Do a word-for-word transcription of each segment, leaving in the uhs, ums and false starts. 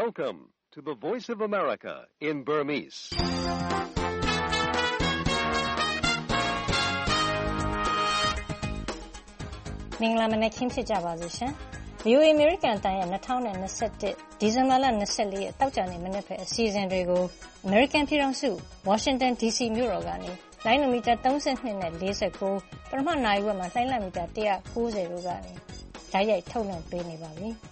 Welcome to the Voice of America in Burmese. ။မင်္ဂလာမနက်ခင်းဖြစ်ကြပါစေရှင်။ V O A American အသံရဲ့၂၀၂၁ဒီဇင်ဘာလ၂၄ရက်တောက်ကြနေမနက်ဖက်အစီအစဉ်တွေကို American ပြည်ထောင်စု Washington D C မြို့တော်ကနေလိုင်းနိုမီတာ၃၂နဲ့၄၉ပထမနိုင်ဝက်မှာလိုင်းလမီတာ၁၉၀တို့ကနေဓာတ်ရိုက်ထုတ်လွှင့်ပေးနေပါပြီ။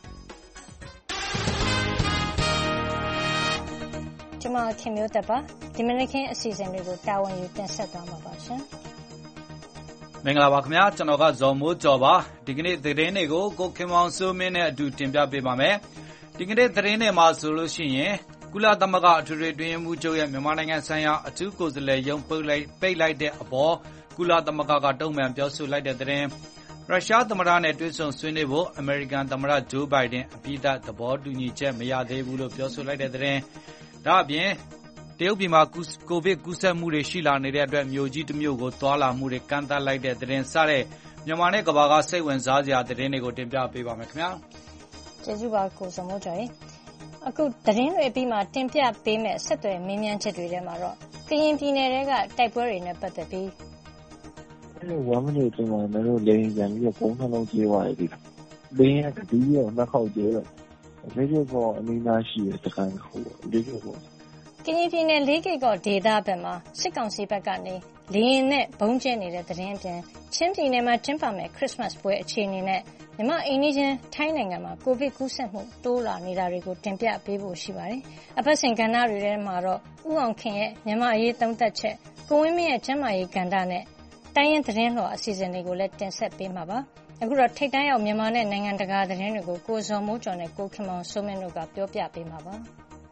ကျွန်မခင်မျိုးသက်ပါဒီမနက်ခင်းအစီအစဉ်တွေကိုတာဝန်ယူတင်ဆက်သွားမှာပါရှင်။မင်္ဂလာပါခင်ဗျာကျွန်တော်ကဇော်မိုးကျော်ပါဒီကနေ့သတင်းတွေကိုကိုခင်မောင်စိုးမင်းနဲ့အတူတင်ပြပေးပါမယ်ဒီကနေ့သတင်းတွေမှာဆိုလို့ရှိရင်ကုလသမဂ္ဂအထွေထွေတွင်မှုချုပ်ရဲ့မြန်မာနိုင်ငံဆိုင်ရာအထူးကိုယ်စားလှယ်ရုံးပိတ်လိုက်ပိတ်လိုက်တဲ့အပေါ်ကုလသမဂ္ဂကတုံ့ပြန်ပြောဆိုလိုက်တဲ့သတင်းရုရှားသမ္မတနဲ့တွေ့ဆုံဆွေးနွေးဖို့အမေရိကန်သမ္မတဂျိုးဘိုင်ဒန်အပြည့်အသဘောတူညီချက်မရသေးဘူးလို့ပြောဆိုလိုက်တဲ့သတင်းဒါအပြင်တရုတ်ပြည်မှာကိုဗစ်ကူးစက်မှုတွေရှိလာနေတဲ့အတွက်မြို့ကြီးတစ်မြို့ကိုသွာလာမှုတွေကန့်သတ်လိုက်တဲ့သတင်းစတဲ့မြန်မာနဲ့ကမ္ဘာကစိတ်ဝင်စားစရာသတင်းတွေကိုတင်ပြပေးပါမယ်ခင်ဗျာကျေးဇူးပါကိုစမိုးကျော်အခုသတင်းတွေပြီးမှတင်ပြပေးမယ့်ဆက်သွယ်မင်းမြန်းချက်တွေထဲမှာတော့ကရင်ပြည်နယ်ကတိုက်ပွဲတွေနဲ့ပတ်သက်ပြီးအဲ့ဝမ်းမလို့ကျွန်တော်တို့လေရင်ပြန်ပြီးပုံနှလုံးကျေးသွားပြီလေရင်ကဒီရောနှစ်ခေါက်ကျေးတော့လေကျော်ကအမီနာရှိတဲ့စကန်ခုလေကျော်ကကရင်ပြည်နယ်လေးကိတ်ကော့ဒေသဘက်မှာစစ်ကောင်စီဘက်ကနေလေရင်နဲ့ဘုံကျဲနေတဲ့သတင်းအပြင်ချင်းပြည်နယ်မှာကျင်းပမယ့်ခရစ်မတ်ပွဲအခြေအနေနဲ့မြန်မာအိန္ဒိချင်းထိုင်းနိုင်ငံမှာကိုဗစ်ကူးစက်မှုတိုးလာနေတာတွေကိုတင်ပြပေးဖို့ရှိပါတယ်။အပတ်စဉ်ကဏ္ဍတွေထဲမှာတော့ဥအောင်ခင်ရဲ့မြန်မာအရေးသုံးသပ်ချက်ကိုဝင်းမင်းရဲ့ကျန်းမာရေးကဏ္ဍနဲ့တိုင်းရင်းသတင်းလှော်အစီအစဉ်တွေကိုလည်းတင်ဆက်ပေးမှာပါ။အခုတော့ထိပ်တန်းရောက်မြန်မာနဲ့နိုင်ငံတကာသတင်းတွေကိုကိုဇော်မိုးကျော်နဲ့ကိုခင်မောင်စိုးမင်းတို့ကပြောပြပေးမှာပါ။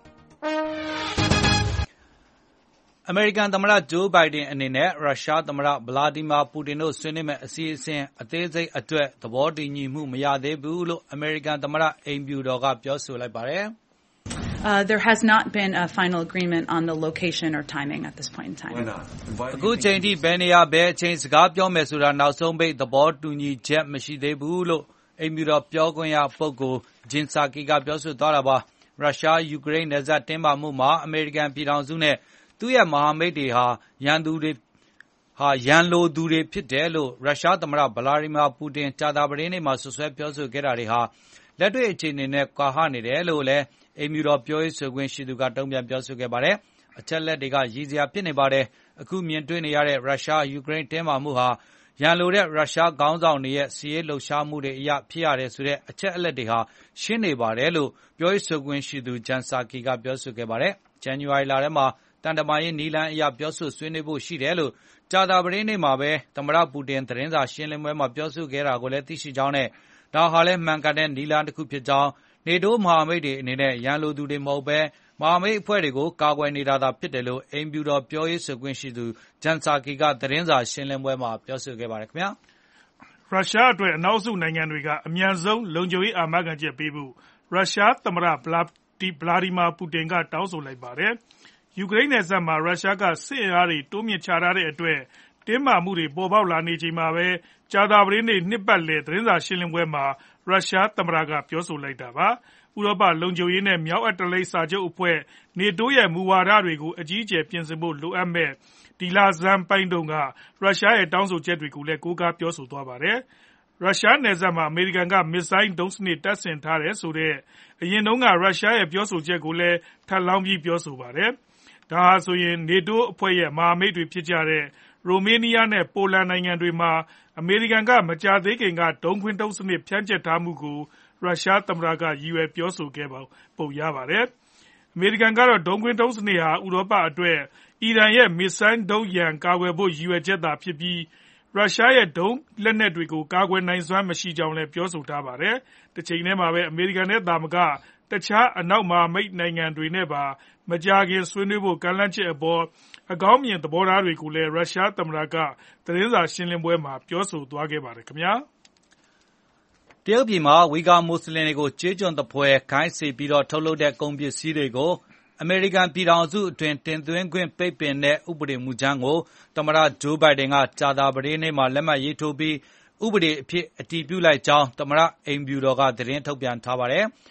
အမေရိကန်သမ္မတဂျိုးဘိုင်ဒန်အနေနဲ့ရုရှားသမ္မတဗလာဒီမာပူတင်တို့ဆွေးနွေးမဲ့အစီအစဉ်အသေးစိတ်အတွက်သဘောတူညီမှုမရသေးဘူးလို့အမေရိကန်သမ္မတအိမ်ဖြူတော်ကပြောဆိုလိုက်ပါတယ်။ Uh, there has not been a final agreement on the location or timing at this point in time. အခုချိန်ထိဘယ်နေရာဘယ်အချိန်စကားပြောမယ်ဆိုတာနောက်ဆုံးပိတ်သဘောတူညီချက်မရှိသေးဘူးလို့အိမ်ဖြူတော်ပြောခွင့်ရပုဂ္ဂိုလ်ဂျင်ဆာကီကပြောဆိုသွားတာပါရုရှားယူကရိန်းနယ်စပ်တင်းမာမှုမှာအမေရိကန်ပြည်ထောင်စုနဲ့သူ့ရဲ့မဟာမိတ်တွေဟာရန်သူတွေဟာရန်လိုသူတွေဖြစ်တယ်လို့ရုရှားသမ္မတဗလာဒီမာပူတင်ကြာသပတေးနေ့မှာဆွဆွဲပြောဆိုခဲ့တာတွေဟာလက်တွေ့အခြေအနေနဲ့ကွာဟနေတယ်လို့လည်းအိမ်ဖြူတော်ပြောရေးဆိုခွင့်ရှိသူကတုံ့ပြန်ပြောဆိုခဲ့ပါတယ်အချက်လက်တွေကရည်စရာဖြစ်နေပါတယ်အခုမြင်တွေ့နေရတဲ့ရုရှားယူကရိန်းတင်းမာမှုဟာရန်လိုတဲ့ရုရှားခေါင်းဆောင်တွေရဲ့စီးရေးလှုပ်ရှားမှုတွေအရဖြစ်ရတယ်ဆိုတဲ့အချက်အလက်တွေဟာရှင်းနေပါတယ်လို့ပြောရေးဆိုခွင့်ရှိသူဂျန်ဆာကီကပြောဆိုခဲ့ပါတယ်ဇန်နဝါရီလထဲမှာတန်တမာရေးနီလန်အရာပြောဆိုဆွေးနွေးဖို့ရှိတယ်လို့ကြာသပတေးနေ့မှာပဲသမ္မတပူတင်သတင်းစာရှင်းလင်းပွဲမှာပြောဆိုခဲ့တာကိုလည်းသိရှိကြောင်းနဲ့ဒါဟာလည်းမှန်ကန်တဲ့နီလန်တစ်ခုဖြစ်ကြောင်းနေတိုးမဟာမိတ်တွေအနေနဲ့ရန်လိုသူတွေမဟုတ်ဘဲမဟာမိတ်အဖွဲ့တွေကိုကာကွယ်နေတာသာဖြစ်တယ်လို့အိမ်ဖြူတော်ပြောရေးဆိုခွင့်ရှိသူဂျန်ဆာကီကသတင်းစာရှင်းလင်းပွဲမှာပြောဆိုခဲ့ပါတယ်ခင်ဗျာရုရှားအတွက်အနောက်စုနိုင်ငံတွေကအမြန်ဆုံးလုံခြုံရေးအာမခံချက်ပေးဖို့ရုရှားသမ္မတဗလာဒီမာပူတင်ကတောင်းဆိုလိုက်ပါတယ်ယူကရိန်းနယ်စပ်မှာရုရှားကစစ်အင်အားတွေတိုးမြင့်ချထားတဲ့အတွက်တင်းမာမှုတွေပေါ်ပေါက်လာနေချိန်မှာပဲကြာသပတေးနေ့နှစ်ပတ်လည်သတင်းစာရှင်းလင်းပွဲမှာရုရှားသမ္မတကပြောဆိုလိုက်တာပါဥရောပလုံခြုံရေးနဲ့မြောက်အတ္တလန္တိတ်စာချုပ်အဖွဲ့နေတိုးရဲ့မူဝါဒတွေကိုအကြီးအကျယ်ပြင်ဆင်ဖို့လိုအပ်မဲ့ဒီလဆန်းပိုင်းတုန်းကရုရှားရဲ့တောင်းဆိုချက်တွေကိုလည်းကိုးကားပြောဆိုသွားပါတယ်ရုရှားနယ်စပ်မှာအမေရိကန်ကမစ်ဇိုင်းဒုံးစနစ်တပ်ဆင်ထားတယ်ဆိုတဲ့အရင်တုန်းကရုရှားရဲ့ပြောဆိုချက်ကိုလည်းထပ်လောင်းပြီးပြောဆိုပါတယ်ဒါဟာဆိုရင်နေတိုးအဖွဲ့ရဲ့မဟာမိတ်တွေဖြစ်ကြတဲ့ရိုမေးနီးယားနဲ့ပိုလန်နိုင်ငံတွေမှာအမေရိကန်ကမကြာသေးခင်ကဒုံးခွင်းဒုံးစနစ်ဖြန့်ကျက်ထားမှုကိုရုရှားသမ္မတကရည်ရွယ်ပြောဆိုခဲ့ပုံရပါတယ်။အမေရိကန်ကတော့ဒုံးခွင်းဒုံးစနစ်ဟာဥရောပအတွက်အီရန်ရဲ့မစ်ဇိုင်းဒုံးရန်ကာကွယ်ဖို့ရည်ရွယ်ချက်သာဖြစ်ပြီးရုရှားရဲ့ဒုံးလက်နက်တွေကိုကာကွယ်နိုင်စွမ်းမရှိကြောင်းလည်းပြောဆိုထားပါတယ်။တစ်ချိန်တည်းမှာပဲအမေရိကန်နဲ့သာမကတခြားအနောက်မဟာမိတ်နိုင်ငံတွေနဲ့ပါမကြာခင်ဆွေးနွေးဖို့ကမ်းလှမ်းချက်အပေါ်အကောင်းမြင်သဘောထားတွေကိုလည်းရုရှားသမ္မတကသတင်းစာရှင်းလင်းပွဲမှာပြောဆိုသွားခဲ့ပါတယ်ခင်ဗျာတရုတ်ပြည်မှာဝီဂါမွတ်စလင်တွေကိုကြေးကျွန်သဖွယ်ခိုင်းစေပြီးတော့ထုတ်လုပ်တဲ့ကုန်ပစ္စည်းတွေကိုအမေရိကန်ပြည်ထောင်စုအတွင်းတင်သွင်းခွင့်ပိတ်ပင်တဲ့ဥပဒေမူကြမ်းကိုသမ္မတဂျိုးဘိုင်ဒန်ကကြာသပတေးနေ့မှာလက်မှတ်ရေးထိုးပြီးဥပဒေအဖြစ်အတည်ပြုလိုက်ကြောင်းသမ္မတအိမ်ဖြူတော်ကသတင်းထုတ်ပြန်ထားပါတယ်။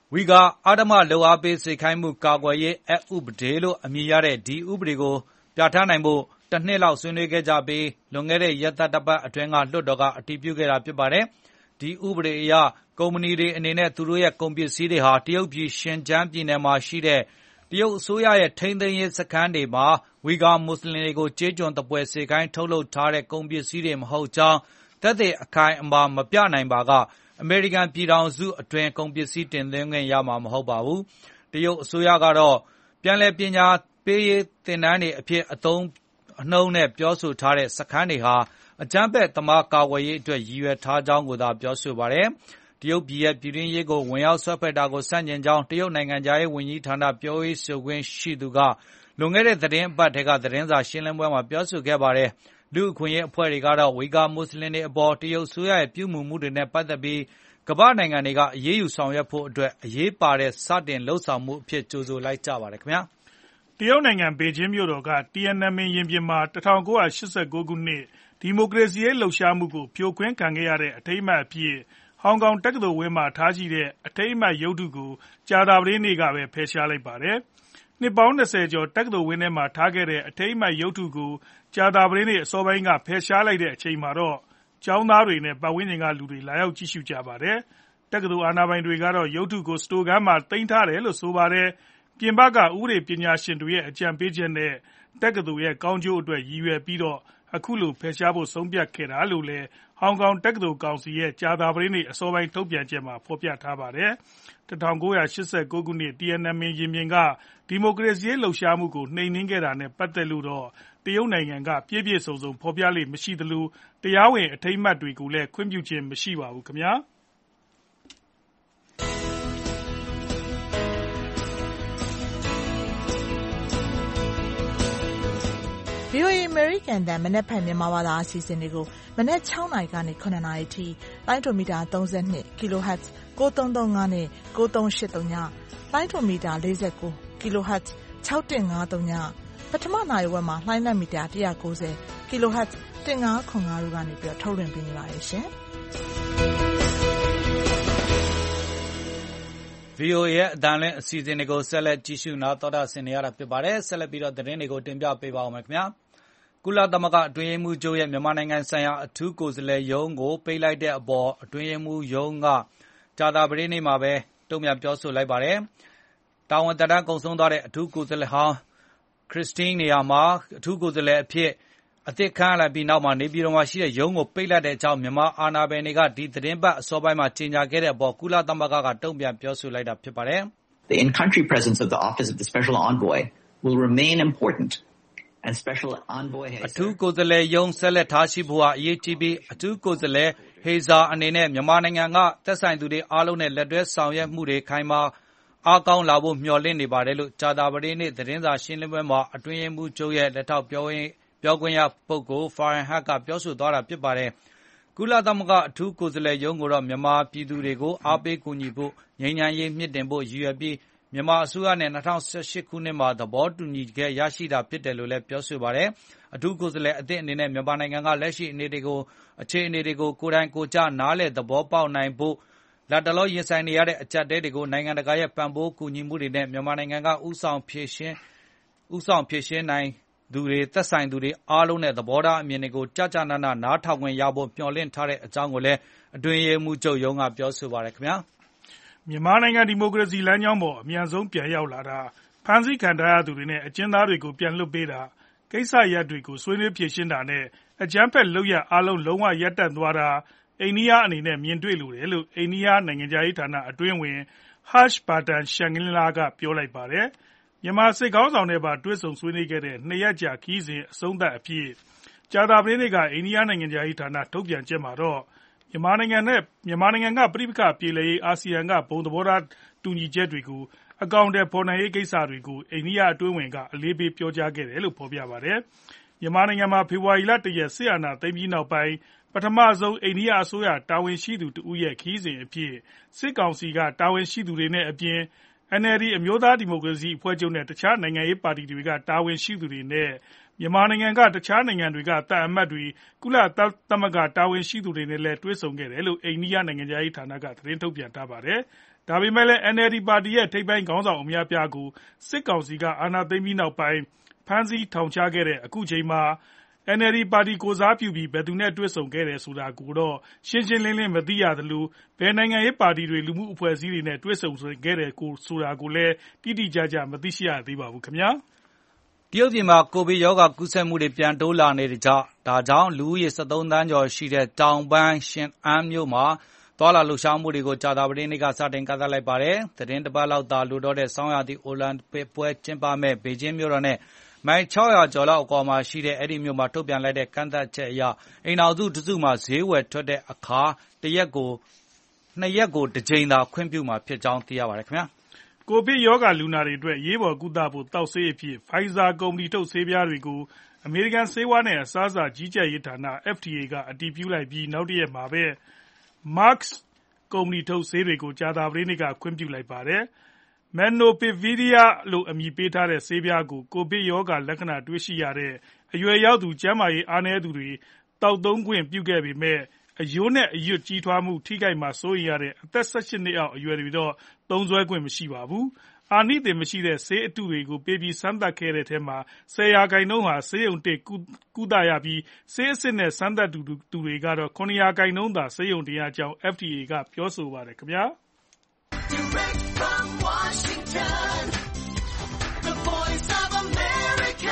ဝီဂါအဓမ္မလုပ်အားပေးစေခိုင်းမှုကာကွယ်ရေးအက်ဥပဒေလို့အမည်ရတဲ့ဒီဥပဒေကိုပြဋ္ဌာန်းနိုင်ဖို့တနှစ်လောက်ဆွေးနွေးခဲ့ကြပြီးလွန်ခဲ့တဲ့ရက်သတ္တပတ်အတွင်းကလွှတ်တော်ကအတည်ပြုခဲ့တာဖြစ်ပါတယ်။ဒီဥပဒေအရကုမ္ပဏီတွေအနေနဲ့သူတို့ရဲ့ကုန်ပစ္စည်းတွေဟာတရုတ်ပြည်ရှင်ကျန်းပြည်နယ်မှာရှိတဲ့တရုတ်အစိုးရရဲ့ထိန်းသိမ်းရေးစခန်းတွေမှာဝီဂါမွတ်စလင်တွေကိုကြေးကျွန်တပွဲစေခိုင်းထုတ်လုပ်ထားတဲ့ကုန်ပစ္စည်းတွေမဟုတ်ကြောင်းသက်သေအခိုင်အမာမပြနိုင်ပါကအမေရိကန်ပြည်ထောင်စုအတွင်းကုန်ပစ္စည်းတင်သွင်းခွင့်ရမှာမဟုတ်ပါဘူး။တရုတ်အစိုးရကတော့ပြန်လည်ပညာပေးရေးသင်တန်းတွေအဖြစ်အသုံးအနှုန်းနဲ့ပြောဆိုထားတဲ့စခန်းတွေဟာအကြမ်းဖက်သမားကာကွယ်ရေးအတွက်ရည်ရွယ်ထားကြောင်းကိုသာပြောဆိုပါတယ်။တရုတ်ပြည်ရဲ့ပြည်တွင်းရေးကိုဝင်ရောက်ဆွဲဖက်တာကိုဆန့်ကျင်ကြောင်းတရုတ်နိုင်ငံသားရေးဝန်ကြီးဌာနပြောရေးဆိုခွင့်ရှိသူကလွန်ခဲ့တဲ့သတင်းအပတ်ထဲကသတင်းစာရှင်းလင်းပွဲမှာပြောဆိုခဲ့ပါတယ်။လူ့အခွင့်အရေးအဖွဲ့တွေကတော့ဝီဂါမွတ်စလင်တွေအပေါ်တရုတ်ဆိုရရဲ့ပြုမှုမှုတွေနဲ့ပတ်သက်ပြီးကမ္ဘာနိုင်ငံတွေကအရေးယူဆောင်ရွက်ဖို့အတွက်အရေးပါတဲ့စတင်လှုပ်ဆောင်မှုအဖြစ်ကြိုဆိုလိုက်ကြပါတယ်ခင်ဗျာတရုတ်နိုင်ငံဘေကျင်းမြို့တော်ကတီယန်နန်မင်ရင်ပြင်မှာ၁၉၈၉ခုနှစ်ဒီမိုကရေစီရေးလှုပ်ရှားမှုကိုဖြိုခွင်းခံခဲ့ရတဲ့အထိမ်းအမှတ်အဖြစ်ဟောင်ကောင်တက္ကသိုလ်ဝင်းမှာထားရှိတဲ့အထိမ်းအမှတ်ရုပ်တုကိုကြာသပတေးနေ့ကပဲဖယ်ရှားလိုက်ပါတယ်။နှစ်ပေါင်း၂၀ကျော်တက္ကသိုလ်ဝင်းထဲမှာထားခဲ့တဲ့အထိမ်းအမှတ်ရုပ်တုကိုကြာသပတေးနေ့အစောပိုင်းကဖယ်ရှားလိုက်တဲ့အချိန်မှာတော့ကျောင်းသားတွေနဲ့ပတ်ဝန်းကျင်ကလူတွေလာရောက်ကြည့်ရှုကြပါတယ်။တက္ကသိုလ်အာဏာပိုင်တွေကတော့ရုပ်တုကိုစတိုခန်းမှာသိမ်းထားတယ်လို့ဆိုပါတယ်။ပြင်ပကဥပဒေပညာရှင်တွေရဲ့အကြံပေးချက်နဲ့တက္ကသိုလ်ရဲ့ကောင်းကျိုးအတွက်ရည်ရွယ်ပြီးတော့အခုလိုဖယ်ရှားဖို့ဆုံးဖြတ်ခဲ့တာလို့လည်းဟောင်ကောင်တက္ကသိုလ်ကောင်စီရဲ့ကြာသပတေးနေ့အစောပိုင်းထုတ်ပြန်ချက်မှာဖော်ပြထားပါတယ်။၁၉၈၉ခုနှစ်တီယန်နန်မင်ရင်ပြင်ကဒီမိုကရေစီရေးလှုပ်ရှားမှုကိုနှိမ်နင်းခဲ့တာနဲ့ပတ်သက်လို့တော့တရုတ်နိုင်ငံကပြည့်ပြည့်စုံစုံဖော်ပြလေ့မရှိသလိုတရားဝင်အထိမ်းအမှတ်တွေကိုလည်းခွင့်ပြုခြင်းမရှိပါဘူးခင်ဗျာ။ဗွီအိုအေ American တန်မနက်ဖြန်မြန်မာဘာသာအစီအစဉ်တွေကိုမနက်၆နာရီကနေ၇နာရီထိလိုင်းဒိုမီတာ၃၂ kHz ၉၃၃၅နဲ့၉၃၈၃ညလိုင်းဒိုမီတာ၄၉ kHz ၆၁၅၃ညပထမနာရီဝက်မှာလိုင်းလက်မီတာ၁၉၀ kHz ၁၅၇၅တို့ကနေပြီးထုတ်လွှင့်ပေးနေပါတယ်ရှင်။ဗွီအိုအေရဲ့အတန်လွင့်အစီအစဉ်တွေကိုဆက်လက်ကြည့်ရှုနားတော်တာဆင်နေရတာဖြစ်ပါတယ်ဆက်လက်ပြီးတော့သတင်းတွေကိုတင်ပြပေးပါဦးမယ်ခင်ဗျာကုလသမဂ္ဂအတွင်းရေးမှူးချုပ်ရဲ့မြန်မာနိုင်ငံဆိုင်ရာအထူးကိုယ်စားလှယ်ရုံးကိုပိတ်လိုက်တဲ့အပေါ်အတွင်းရေးမှူးရုံးကကြာသပတေးနေ့မှာပဲတုံ့ပြန်ပြောဆိုလိုက်ပါတယ်တာဝန်သက်တမ်းကုန်ဆုံးသွားတဲ့အထူးကိုယ်စားလှယ်ဟောင်းခရစ်စတင်းနေရာမှာအထူးကိုယ်စားလှယ်အဖြစ်အသစ်ခန့်လိုက်ပြီးနောက်မှာနေပြည်တော်မှာရှိတဲ့ရုံးကိုပိတ်လိုက်တဲ့အကြောင်းမြန်မာအာဏာပိုင်တွေကဒီသတင်းပတ်အစောပိုင်းမှာကြေညာခဲ့တဲ့အပေါ်ကုလသမဂ္ဂကတုံ့ပြန်ပြောဆိုလိုက်တာဖြစ်ပါတယ်။ The in-country presence of the Office of the Special Envoy will remain important and Special Envoy အထူးကိုယ်စားလှယ်ရုံးဆက်လက်ထားရှိဖို့ဟာအရေးကြီးပြီးအထူးကိုယ်စားလှယ်ဟေဇာအနေနဲ့မြန်မာနိုင်ငံကသက်ဆိုင်သူတွေအားလုံးနဲ့လက်တွဲဆောင်ရွက်မှုတွေခိုင်မာအားကောင်းလာဖို့မျှော်လင့်နေပါတယ်လို့ကြာသပတေးနေ့သတင်းစာရှင်းလင်းပွဲမှာအတွင်းရေးမှူးချုပ်ရဲ့လက်ထောက်ပြောရေးပြောခွင့်ရပုဂ္ဂိုလ် Farhan Haq ကပြောဆိုသွားတာဖြစ်ပါတယ်။ကုလသမဂ္ဂအထူးကိုယ်စားလှယ်ရုံးကိုတော့မြန်မာပြည်သူတွေကိုအားပေးကူညီဖို့ငြိမ်းချမ်းရေးမြင့်တင်ဖို့ရည်ရွယ်ပြီးမြန်မာအစိုးရနဲ့၂၀၁၈ခုနှစ်မှာသဘောတူညီခဲ့ရရှိတာဖြစ်တယ်လို့လည်းပြောဆိုပါတယ်။အထူးကိုယ်စားလှယ်အသစ်အနေနဲ့မြန်မာနိုင်ငံကလက်ရှိအနေတွေကိုအခြေအနေတွေကိုကိုယ်တိုင်ကိုယ်ကျနားလည်သဘောပေါက်နိုင်ဖို့လတ်တလောရင်ဆိုင်နေရတဲ့အကျပ်တဲတွေကိုနိုင်ငံတကာရဲ့ပံ့ပိုးကူညီမှုတွေနဲ့မြန်မာနိုင်ငံကဥဆောင်ဖြည့်ရှင်းဥဆောင်ဖြည့်ရှင်းနိုင်သူတွေသက်ဆိုင်သူတွေအားလုံးနဲ့သဘောထားအမြင်တွေကိုကြကြနာနာနားထောင်ခွင့်ရဖို့မျှော်လင့်ထားတဲ့အကြောင်းကိုလည်းအတွင်းရေးမှူးချုပ်ရုံးကပြောဆိုပါတယ်ခင်ဗျာမြန်မာနိုင်ငံဒီမိုကရေစီလမ်းကြောင်းပေါ်အမြန်ဆုံးပြန်ရောက်လာတာဖမ်းဆီးခံထားရသူတွေနဲ့အကျဉ်းသားတွေကိုပြန်လွှတ်ပေးတာကိစ္စရပ်တွေကိုဆွေးနွေးဖြေရှင်းတာနဲ့အကြမ်းဖက်လုပ်ရအားလုံးလုံးဝရပ်တန့်သွားတာအိန္ဒိယအနေနဲ့မြင်တွေ့လိုတယ်လို့အိန္ဒိယနိုင်ငံခြားရေးဌာနအတွင်းဝင် Harsh Vardhan Shringla ကပြောလိုက်ပါတယ်မြန်မာစစ်ကောင်းဆောင်တွေပါတွဲဆုံဆွေးနွေးခဲ့တဲ့နှစ်ရက်ကြာခီးစဉ်အဆုံးသတ်အဖြစ်ကြာသပတေးနေ့ကအိန္ဒိယနိုင်ငံခြားရေးဌာနထုတ်ပြန်ချက်မှာတော့မြန်မာနိုင်ငံနဲ့မြန်မာနိုင်ငံကပြည်ပခပြေလည်ရေးအာဆီယံကဘုံသဘောထားတူညီချက်တွေကိုအကောင့်တွေပေါ်နိုင်ရေးကိစ္စတွေကိုအိန္ဒိယအတွင်းဝင်ကအလေးပေးပြောကြားခဲ့တယ်လို့ဖော်ပြပါတယ်မြန်မာနိုင်ငံမှာဖေဖော်ဝါရီလတရက်စစ်အာဏာသိမ်းပြီးနောက်ပိုင်းပထမဆုံးအိန္ဒိယအစိုးရတာဝန်ရှိသူတဦးရဲ့ခီးစဉ်အဖြစ်စစ်ကောင်စီကတာဝန်ရှိသူတွေနဲ့အပြင် အန် အယ် ဒီ အမျိုးသားဒီမိုကရေစီအဖွဲ့ချုပ်နဲ့တခြားနိုင်ငံရေးပါတီတွေကတာဝန်ရှိသူတွေနဲ့မြန်မာနိုင်ငံကတခြားနိုင်ငံတွေကတပ်အမတ်တွေကုလသမဂ္ဂတာဝန်ရှိသူတွေနဲ့လည်းတွေ့ဆုံခဲ့တယ်လို့အိန္ဒိယနိုင်ငံခြားရေးဌာနကသတင်းထုတ်ပြန်ထားပါတယ်။ဒါပေမဲ့လည်း အန်အယ်လ်ဒီ ပါတီရဲ့ထိပ်ပိုင်းခေါင်းဆောင်အများအပြားကိုစစ်ကောင်စီကအာဏာသိမ်းပြီးနောက်ပိုင်းဖမ်းဆီးထောင်ချခဲ့တဲ့အခုချိန်မှာ အန်အယ်လ်ဒီ ပါတီကိုစားပြုပြီးဘယ်သူနဲ့တွေ့ဆုံခဲ့တယ်ဆိုတာကိုတော့ရှင်းရှင်းလင်းလင်းမသိရသလိုဘယ်နိုင်ငံရေးပါတီတွေလူမှုအဖွဲ့အစည်းတွေနဲ့တွေ့ဆုံခဲ့တယ်ဆိုတာကိုလည်းတိတိကျကျမသိရှိရသေးပါဘူးခင်ဗျာတရုတ်ပြည်မှာကိုဗစ်ရောဂါကူးစက်မှုတွေပြန်တိုးလာနေတဲ့ကြောင့်ဒါကြောင့်လူဦးရေ၁၃သန်းကျော်ရှိတဲ့တောင်ပိုင်းရှင်အန်းမြို့မှာသွာလာလှုပ်ရှားမှုတွေကိုကြာသပတေးနေ့ကစတင်ကန့်သတ်လိုက်ပါတယ်။သတင်းတစ်ပတ်လောက်သာလိုတော့တဲ့ဆောင်းရာသီအိုလံပစ်ပွဲကျင်းပမဲ့ဘေကျင်းမြို့တော်နဲ့မိုင်၆၀၀ကျော်လောက်အကွာမှာရှိတဲ့အဲ့ဒီမြို့မှာထုတ်ပြန်လိုက်တဲ့ကန့်သတ်ချက်အရအိမ်တော်စုတစုမှာဈေးဝယ်ထွက်တဲ့အခါတရက်ကိုနှစ်ရက်ကိုတစ်ကြိမ်သာခွင့်ပြုမှာဖြစ်ကြောင်းသိရပါတယ်ခင်ဗျာ။ကိုဗစ်ရောဂါလူနာတွေအတွက်ရေးပေါ်ကုသဖို့တောက်ဆေးအဖြစ် Pfizer ကုမ္ပဏီထုတ်ဆေးပြားတွေကိုအမေရိကန်ဆေးဝါးနဲ့အစားအစာကြီးကြပ်ရေးဌာန F D A ကအတည်ပြုလိုက်ပြီးနောက်တရက်မှာပဲ Merck ကုမ္ပဏီထုတ်ဆေးတွေကိုကြာသပတေးနေ့ကခွင့်ပြုလိုက်ပါတယ်။ Molnupiravir လို့အမည်ပေးထားတဲ့ဆေးပြားကိုကိုဗစ်ရောဂါလက္ခဏာတွေ့ရှိရတဲ့အရွယ်ရောက်သူကျန်းမာရေးအားနည်းသူတွေသောက်သုံးခွင့်ပြုခဲ့ပေမဲ့အရိုးနဲ့အရွတ်ကြီးထွားမှုထိခိုက်မှာစိုးရိမ်ရတဲ့အသက်၁၈နှစ်အောက်အရွယ်တွေတော့သုံးစွဲခွင့်မရှိပါဘူး။အာနိသင်မရှိတဲ့ဆေးအတုတွေကိုပေးပြီးစမ်းသပ်ခဲ့တဲ့ထဲမှာ၁၀ရာခိုင်နှုန်းဟာဆေးရုံတက်ကုသရပြီးဆေးအစစ်နဲ့စမ်းသပ်သူတွေကတော့၇ရာခိုင်နှုန်းသာဆေးရုံတင်ရကြောင်း F D A ကပြောဆိုပါတယ်ခင်ဗျာ။ Direct from Washington, the voice of America,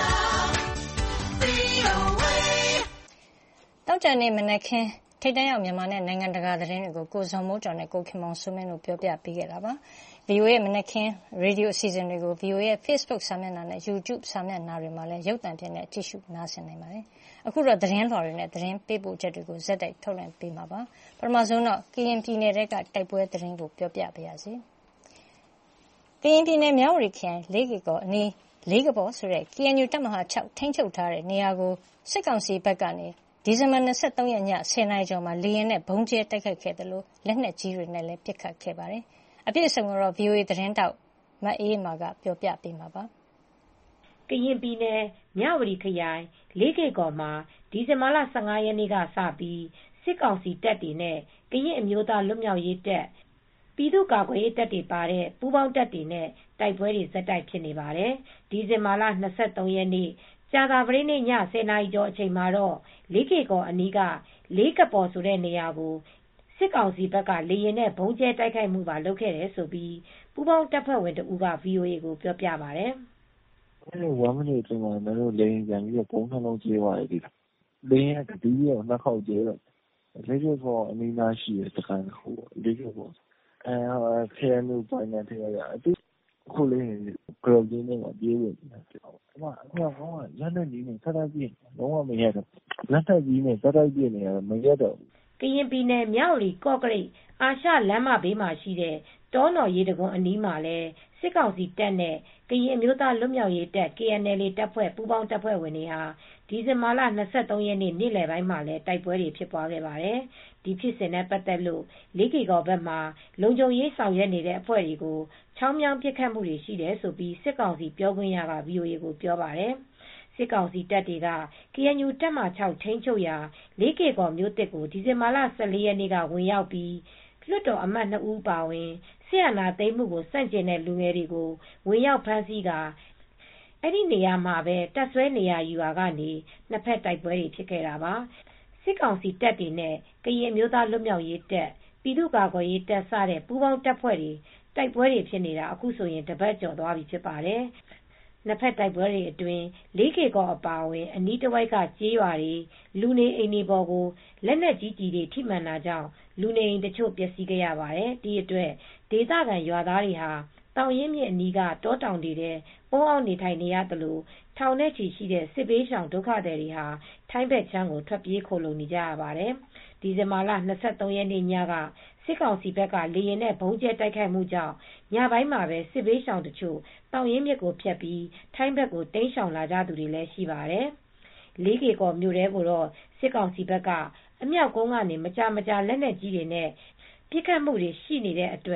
V O A တောက်ကြနေမနက်ခင်းထိတ်တန့်ရောက်မြန်မာနဲ့နိုင်ငံတကာသတင်းတွေကိုကိုဇော်မိုးကျော်နဲ့ကိုခင်မောင်စိုးမင်းတို့ပြောပြပေးခဲ့တာပါ။ V O A ရဲ့မနက်ခင်းရေဒီယိုအစီအစဉ်တွေကို V O A ရဲ့ Facebook စာမျက်နှာနဲ့ YouTube စာမျက်နှာတွေမှာလည်းရုပ်သံပြင်နဲ့ကြည့်ရှုနားဆင်နိုင်ပါတယ်။အခုတော့သတင်းလွှာတွေနဲ့သတင်းပေးပို့ချက်တွေကိုဇက်တိုက်ထုတ်လွှင့်ပေးမှာပါ။ပထမဆုံးတော့ကရင်ပြည်နယ်ကတိုက်ပွဲသတင်းကိုပြောပြပါရစေ။ကရင်ပြည်နယ်မြဝတီခရိုင်လေးကေကော်အနီးလေးကပေါ်ဆိုတဲ့ K N U တပ်မဟာ၆ထိန်းချုပ်ထားတဲ့နေရာကိုစစ်ကောင်စီဘက်ကနေဒီဇင်ဘာ၂၃ရက်ည၁၀နာရီကျော်မှာလေယာဉ်နဲ့ဘုံကျဲတိုက်ခိုက်ခဲ့တယ်လို့လက်နက်ကြီးတွေနဲ့လည်းပစ်ခတ်ခဲ့ပါတယ်။အပြည့်အစုံကိုတော့ V O A သတင်းတောက်မအေးမာကပြောပြပေးမှာပါ။ကရင်ပြည်နယ်မြဝတီခရိုင်လေးကေကော်မှာဒီဇင်ဘာလ၁၅ရက်နေ့ကစပြီးစစ်ကောင်စီတပ်တွေနဲ့ကရင်အမျိုးသားလွတ်မြောက်ရေးတပ်ပြည်သူ့ကာကွယ်ရေးတပ်တွေပါတဲ့ပူးပေါင်းတပ်တွေနဲ့တိုက်ပွဲတွေဆက်တိုက်ဖြစ်နေပါတယ်။ဒီဇင်ဘာလ၂၃ရက်နေ့ကြာသပတေးနေ့ည၁၀နာရီကျော်အချိန်မှာတော့လေးကေကော်အနီးကလေးကပေါ်ဆိုတဲ့နေရာကိုစစ်ကောင်စီဘက်ကလေယာဉ်နဲ့ဘုံကျဲတိုက်ခိုက်မှုပါလုပ်ခဲ့တယ်လို့ပူးပေါင်းတပ်ဖွဲ့ဝင်တဦးက V O A ကိုပြောပြပါတယ်။အဲ့ဒီone minuteအတွင်းမှာကျွန်တော်လေယာဉ်ပြန်ပြီးတော့ဘုံနှလုံးကျဲသွားတယ်ဒီလေယာဉ်ကဒီရောနှစ်ခေါက်ကျဲတော့လေးကေကော်အနီးနားရှိတဲ့စခန်းတစ်ခုလေးကေကော်အဲK N Uပိုင်းနဲ့ထည့်ရအတူခုလေးကရော်ဂျင်းနဲ့ပြေးဝင်နေတာပြောအမအမဟောလက်နဲ့ကြီးနဲ့ဆက်တိုက်ပြင်းလုံးဝမရတော့လက်ထက်ကြီးနဲ့ဆက်တိုက်ပြင်းနေရမရတော့ကရင်ပြည်နယ်မြဝတီကော့ကရိတ်အာရှလမ်းမဘေးမှာရှိတဲ့တောနော်ရေတကွန်အနီးမှာလဲစစ်ကောင်စီတပ်နဲ့ကရင်အမျိုးသားလွတ်မြောက်ရေးတပ် K N L A တပ်ဖွဲ့ပူးပေါင်းတပ်ဖွဲ့ဝင်တွေဟာဒီဇင်ဘာလ၂၃ရက်နေ့နေ့လယ်ပိုင်းမှာလဲတိုက်ပွဲတွေဖြစ်ပွားခဲ့ပါတယ်။ဒီဖြစ်စဉ်နဲ့ပတ်သက်လို့လေးကေကော်ဘက်မှာလုံခြုံရေးဆောင်ရွက်နေတဲ့အဖွဲ့တွေကိုချောင်းမြောင်းပစ်ခတ်မှုတွေရှိတယ်လို့စစ်ကောင်စီပြောခွင့်ရက V O A ကိုပြောပါတယ်။စစ်ကောင်စီတပ်တွေက K N U တပ်မဟာ၆ထိန်းချုပ်ရာလေးကေကော်မြို့သစ်ကိုဒီဇင်ဘာလ၁၄ရက်နေ့ကဝင်ရောက်ပြီးလွှတ်တော်အမတ်နှစ်ဦးပါဝင်စစ်အာဏာသိမ်းမှုကိုဆန့်ကျင်တဲ့လူငယ်တွေကိုဝင်ရောက်ဖမ်းဆီးကာအဲ့ဒီနေရာမှာပဲတပ်ဆွဲနေရာယူရာကနေနှစ်ဖက်တိုက်ပွဲတွေဖြစ်ခဲ့တာပါစစ်ကောင်စီတပ်တွေနဲ့ကရင်အမျိုးသားလွတ်မြောက်ရေးတပ်ပြည်သူ့ကာကွယ်ရေးတပ်စတဲ့ပူးပေါင်းတပ်ဖွဲ့တွေတိုက်ပွဲတွေဖြစ်နေတာအခုဆိုရင်တပတ်ကျော်သွားပြီဖြစ်ပါတယ်နှစ်ဖက်တိုက်ပွဲတွေအတွင်းလေးကေကော်အပါအဝင်အနီးတစ်ဝိုက်ကကြေးရွာတွေလူနေအိမ်တွေပေါ်ကိုလက်နက်ကြီးကြီးတွေထိမှန်တာကြောင့်လူနေအိမ်တချို့ပျက်စီးခဲ့ရပါတယ်ဒီအတွက်ဒေသခံရွာသားတွေဟာတောင်ရင်မြစ်အနီးကတောတောင်တွေထဲပုန်းအောင်နေထိုင်နေရသလိုထောင်နဲ့ချီရှိတဲ့စစ်ဘေးရှောင်ဒုက္ခသည်တွေဟာထိုင်းဘက်ခြမ်းကိုထွက်ပြေးခိုလုံနေကြရပါတယ်ဒီဇင်ဘာလ၂၃ရက်နေ့ညကစစ်ကောင်စီဘက်ကလေယာဉ်နဲ့ဘုံကျဲတိုက်ခိုက်မှုကြောင့်ညပိုင်းမှာပဲစစ်ဘေးရှောင်တချို့တောင်ရင်မြစ်ကိုဖြတ်ပြီးထိုင်းဘက်ကိုတိမ်းရှောင်လာကြသူတွေလည်းရှိပါတယ်လေးကေကော်မြို့ထဲကိုတော့စစ်ကောင်စီဘက်ကအမြောက်ကုန်းကနေမကြာမကြာလက်နက်ကြီးတွေနဲ့ပစ်ခတ်မှုတွေရှိနေတဲ့အတွက်စ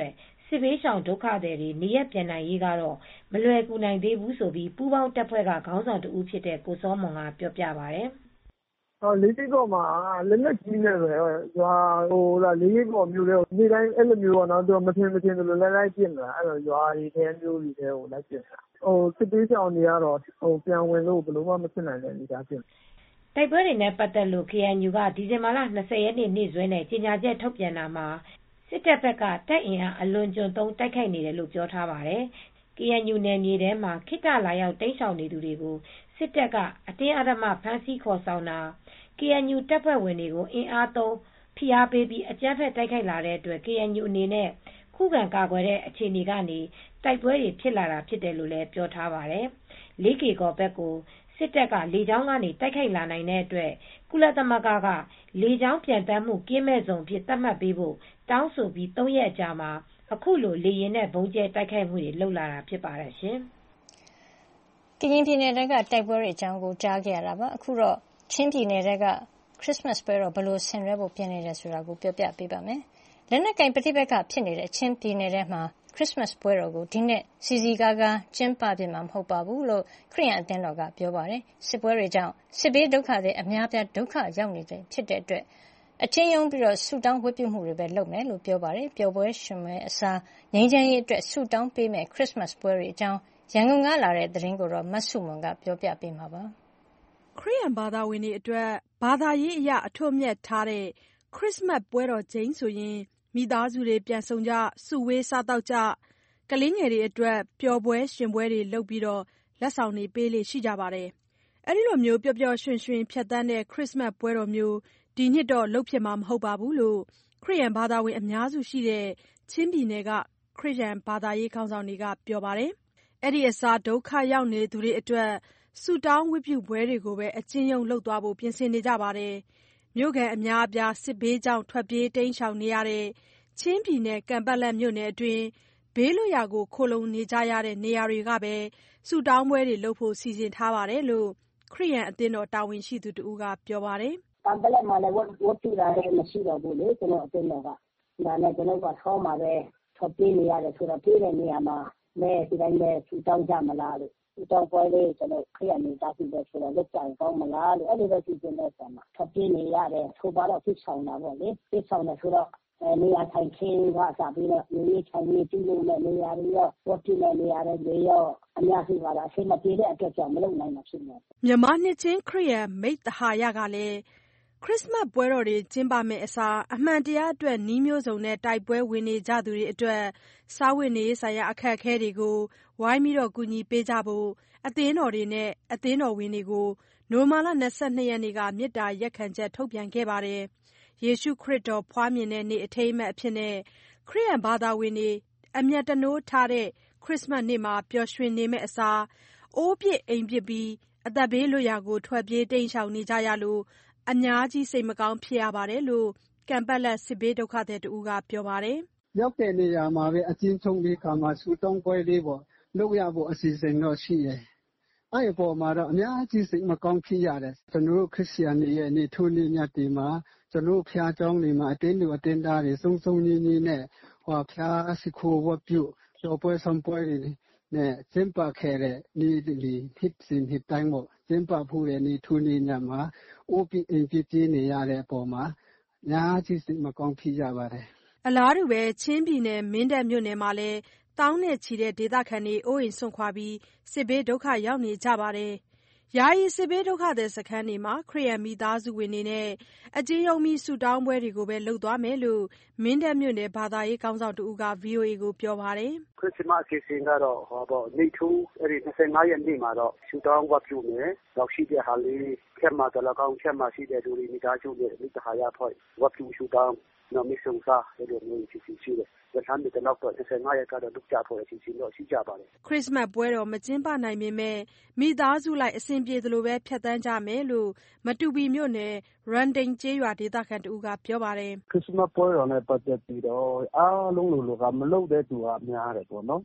စစ်ဘေးရှောင်ဒုက္ခသည်တွေနေရပ်ပြန်နိုင်ရေးကတော့မလွယ်ကူနိုင်သေးဘူးလို့ပူးပေါင်းတပ်ဖွဲ့ကခေါင်းဆောင်တဦးဖြစ်တဲ့ကိုစောမွန်ကပြောပြပါတယ်။လေးကိကောမှာလက်နက်ကြီးနဲ့ပဲရွာဟိုလာလေးကိကောမျိုးလေးနေ့တိုင်းအဲ့လိုမျိုးပေါ့နော်သူမထင်မထင်လို့လိုက်လိုက်ပြင်လာအဲ့တော့ရွာတွေထဲမျိုးတွေထဲကိုလိုက်ပြင်လာဟိုစစ်ပေးဆောင်တွေကတော့ဟိုပြန်ဝင်လို့ဘယ်လိုမှမဖြစ်နိုင်တဲ့အနေအထားဖြစ်တိုက်ပွဲတွေနဲ့ပတ်သက်လို့ ကေအန်ယူ ကဒီဇင်ဘာလ၂၀ရက်နေ့နေ့စွဲနဲ့ကြေညာချက်ထုတ်ပြန်တာမှာစစ်တပ်ဘက်ကတပ်အင်အားအလွန်ကျွံသုံးတိုက်ခိုက်နေတယ်လို့ပြောထားပါတယ်။ ကေအန်ယူ နယ်မြေထဲမှာခေတ္တလာရောက်တိမ်းရှောင်နေသူတွေကိုစစ်တပ်ကအတင်းအဓမ္မဖမ်းဆီးခေါ်ဆောင်တာ ကေအန်ယူ တပ်ဖွဲ့ဝင်တွေကိုအင်အားသုံးဖိအားပေးပြီးအကြမ်းဖက်တိုက်ခိုက်လာတဲ့အတွက် ကေအန်ယူ အနေနဲ့ခုခံကာကွယ်တဲ့အခြေအနေကနေတိုက်ပွဲတွေဖြစ်လာတာဖြစ်တယ်လို့လည်းပြောထားပါတယ်။လေးကေကော်ဘက်ကိုစစ်တပ်ကလေကြောင်းကနေတိုက်ခိုက်လာနိုင်တဲ့အတွက်ကုလသမဂ္ဂကလေကြောင်းပြန်တမ်းမှုကင်းမဲ့ဇုံဖြစ်သတ်မှတ်ပေးဖို့တောင်းဆိုပြီးသုံးရက်အကြာမှာအခုလိုလေယာဉ်နဲ့ဘုံကျဲတိုက်ခိုက်မှုတွေလုပ်လာတာဖြစ်ပါတယ်ရှင်။ကရင်ပြည်နယ်ကတိုက်ပွဲတွေအကြောင်းကိုကြားခဲ့ရတာပါ။အခုတော့ချင်းပြည်နယ်ကခရစ်စမတ်ပွဲတော်ဘယ်လိုဆင်နွှဲဖို့ပြင်နေတယ်ဆိုတာကိုပြောပြပေးပါမယ်။လက်နက်ကင်ပဋိပက္ခဖြစ်နေတဲ့ချင်းပြည်နယ်ထဲမှာခရစ်စမတ်ပွဲတော်ကိုဒီနှစ်စီစီကားကားကျင်းပပြမှာမဟုတ်ပါဘူးလို့ခရစ်ယာန်အသင်းတော်ကပြောပါတယ်။စစ်ပွဲတွေကြောင့်စစ်ဘေးဒုက္ခတွေအများပြားဒုက္ခရောက်နေတဲ့ဖြစ်တဲ့အတွက်အချင်းယုံပြီးတော့ဆူတောင်းဝတ်ပြုမှုတွေပဲလုပ်မယ်လို့ပြောပါတယ်။ပျော်ပွဲရှင်ပွဲအစားငြိမ်းချမ်းရေးအတွက်ဆူတောင်းပေးမယ်ခရစ်စမတ်ပွဲတွေအကြောင်းရန်ကုန်ကလာတဲ့သတင်းကိုတော့မဆုမွန်ကပြောပြပေးမှာပါ။ခရစ်ယာန်ဘာသာဝင်တွေအတွက်ဘာသာရေးအရအထွတ်အမြတ်ထားတဲ့ခရစ်စမတ်ပွဲတော်ချိန်ဆိုရင်မိသားစုတွေပြန်ဆုံကြစုဝေးစားတော့ကြကလေးငယ်တွေအတွက်ပျော်ပွဲရှင်ပွဲတွေလုပ်ပြီးတော့လက်ဆောင်တွေပေးလေရှိကြပါတယ်။အဲဒီလိုမျိုးပျော်ပျော်ရွှင်ရွှင်ဖြတ်သန်းတဲ့ခရစ်စမတ်ပွဲတော်မျိုးဒီနှစ်တော့လုပ်ဖြစ်မှာမဟုတ်ပါဘူးလို့ခရစ်ယာန်ဘာသာဝင်အများစုရှိတဲ့ချင်းပြည်နယ်ကခရစ်ယာန်ဘာသာရေးခေါင်းဆောင်တွေကပြောပါတယ်။အဲဒီအစားဒုက္ခရောက်နေသူတွေအတွက်ဆူတောင်းဝတ်ပြုပွဲတွေကိုပဲအကျဉ်းယုံလုပ်သွားဖို့ပြင်ဆင်နေကြပါတယ်။မြို့ခံအများအပြားစစ်ဘေးကြောင့်ထွက်ပြေးတိမ်းရှောင်နေရတဲ့ချင်းပြည်နယ်ကံပတ်လက်မြို့နယ်အတွင်းဘေးလွတ်ရာကိုခိုလုံနေကြရတဲ့နေရာတွေကပဲဆူတောင်းပွဲတွေလုပ်ဖို့စီစဉ်ထားပါတယ်လို့ခရစ်ယာန်အသင်းတော်တာဝန်ရှိသူတဦးကပြောပါတယ်။ကံပလက်မှာလည်းဝတ်ဝတ်ပြတာလည်းမရှိတော့ဘူးလေကျွန်တော်အတင်းတော့ကဒါနဲ့ကျွန်တော်ကဆောင်းမှာပဲထွက်ပြေးနေရတယ်ဆိုတော့ပြေးတဲ့နေရာမှာမဲဒီတိုင်းပဲထူတောင်းကြမလားလို့ထူတောင်းပွဲလေးကျွန်တော်ခရနေတာပြီပဲဆိုတော့လက်ကြံကောင်းမလားလို့အဲ့ဒီတော့စီစဉ်တဲ့ဆံမှာထွက်ပြေးနေရတယ်ထိုးပါတော့ဖြစ်ဆောင်တာပေါ့လေဖြစ်ဆောင်တယ်ဆိုတော့နေရာထိုင်ခင်းကစားပြီးတော့နေရာထိုင်နေပြီးလို့နေရာတွေရောဝတ်ပြနေနေရာတွေရောအများစုကတော့အချိန်မပြေတဲ့အတွက်ကြောင့်မလုပ်နိုင်မှာဖြစ်နေမြန်မာနှစ်ချင်းခရစ်ယာန်မိတ္တဟာယကလည်းခရစ်စမတ်ပွဲတော်တွေကျင်းပမယ့်အစားအမှန်တရားအတွက်နှီးမျိုးစုံနဲ့တိုက်ပွဲဝင်နေကြသူတွေအတွက်စားဝတ်နေရေးဆိုင်ရာအခက်အခဲတွေကိုဝိုင်းပြီးတော့ကူညီပေးကြဖို့အသင်းတော်တွေနဲ့အသင်းတော်ဝင်တွေကိုနိုဝင်ဘာလ၂၂ရက်နေ့ကမေတ္တာရက်ခံချက်ထုတ်ပြန်ခဲ့ပါတယ်။ယေရှုခရစ်တော်ဖွားမြင်တဲ့နေ့အထိမ်းအမှတ်အဖြစ်နဲ့ခရစ်ယာန်ဘာသာဝင်တွေအမြတ်တနိုးထားတဲ့ခရစ်စမတ်နေ့မှာပျော်ရွှင်နေမယ့်အစားအိုးပြစ်အိမ်ပြစ်ပြီးအသက်ဘေးလွတ်ရာကိုထွက်ပြေးတိမ်းရှောင်နေကြရလို့အများကြီးစိတ်မကောင်းဖြစ်ရပါတယ်လို့ကံပတ်လက်စစ်ဘေးဒုက္ခသည်တဦးကပြောပါတယ်။ရောက်တဲ့နေရာမှာပဲအချင်းချင်းလေးခါမှာဆူတောင်းပွဲလေးပေါ့လုပ်ရဖို့အစီအစဉ်တော့ရှိတယ်။အဲ့ဒီပေါ်မှာတော့အများကြီးစိတ်မကောင်းဖြစ်ရတယ်။ကျွန်တော်တို့ခရစ်ယာန်ရဲ့နေ့ထိုးနေ့ညတွေမှာကျွန်တော်တို့ဖျားเจ้าတွေမှာအတင်းတို့အတင်းသားတွေစုံစုံညီညီနဲ့ဟောဖျားအစခိုးဝတ်ပြုကျော်ပွဲဆောင်ပွဲတွေနဲ့ကျင်းပခဲ့တဲ့နေ့ဒီဖြစ်စဉ်ဖြစ်တိုင်းပေါ့ကျင်းပဖို့တဲ့နေ့ထိုးနေ့ညမှာအိုးပြအိမ်ပြပြေးနေရတဲ့အပေါ်မှာညာကြီးစိတ်မကောင်းဖြစ်ရပါတယ်အလားတူပဲချင်းပြည်နယ်မင်းတပ်မြို့နယ်မှာလည်းတောင်းနဲ့ချီတဲ့ဒေသခံတွေအိုးအိမ်စွန့်ခွာပြီးစစ်ဘေးဒုက္ခရောက်နေကြပါတယ်။ယာယီစစ်ဘေးဒုက္ခသည်စခန်းတွေမှာခရစ်ယာန်မိသားစုဝင်တွေနဲ့အကျဉ်းယုံပြီးဆူတောင်းပွဲတွေကိုပဲလုပ်သွားမယ်လို့မင်းတပ်မြို့နယ်ဘာသာရေးခေါင်းဆောင်တဦးက ဗွီအိုအေကိုပြောပါတယ်။ခရစ်မတ်အစီအစဉ်ကတော့ဟောပေါ့နေ့ထိုးအဲ့ဒီ၂၅ရက်နေ့မှာတော့ဆူတောင်းဝတ်ပြုမယ်။နောက်ရှိတဲ့ဟာလေးဖြတ်မှာတလကောင်းဖြတ်မှာရှိတဲ့လူတွေမိသားစုတွေမိသားဟာရဖွဲ့ဝတ်ပြုဆူတောင်းနော်မဆုံစားအဲ့လိုမျိုးဖြစ်ဖြစ်ရှိတယ်။ဒါမှမဟုတ်တော့၂၅ရက်ကတော့လုပ်ကြဖို့အစီအစဉ်တော့ရှိကြပါတယ်။ခရစ်စမတ်ပွဲတော်မကျင်းပနိုင်ပေမဲ့မိသားစုလိုက်အစဉ်ပြေသလိုပဲဖြတ်သန်းကြမယ်လို့မတူပီမြို့နယ်ရန်တိန်ကျေးရွာဒေသခံတဦးကပြောပါတယ်။ခရစ်စမတ်ပွဲတော်နဲ့ပတ်သက်ပြီးတော့အားလုံးလိုလိုကမလုပ်တဲ့သူကများတယ်ပေါ့နော်။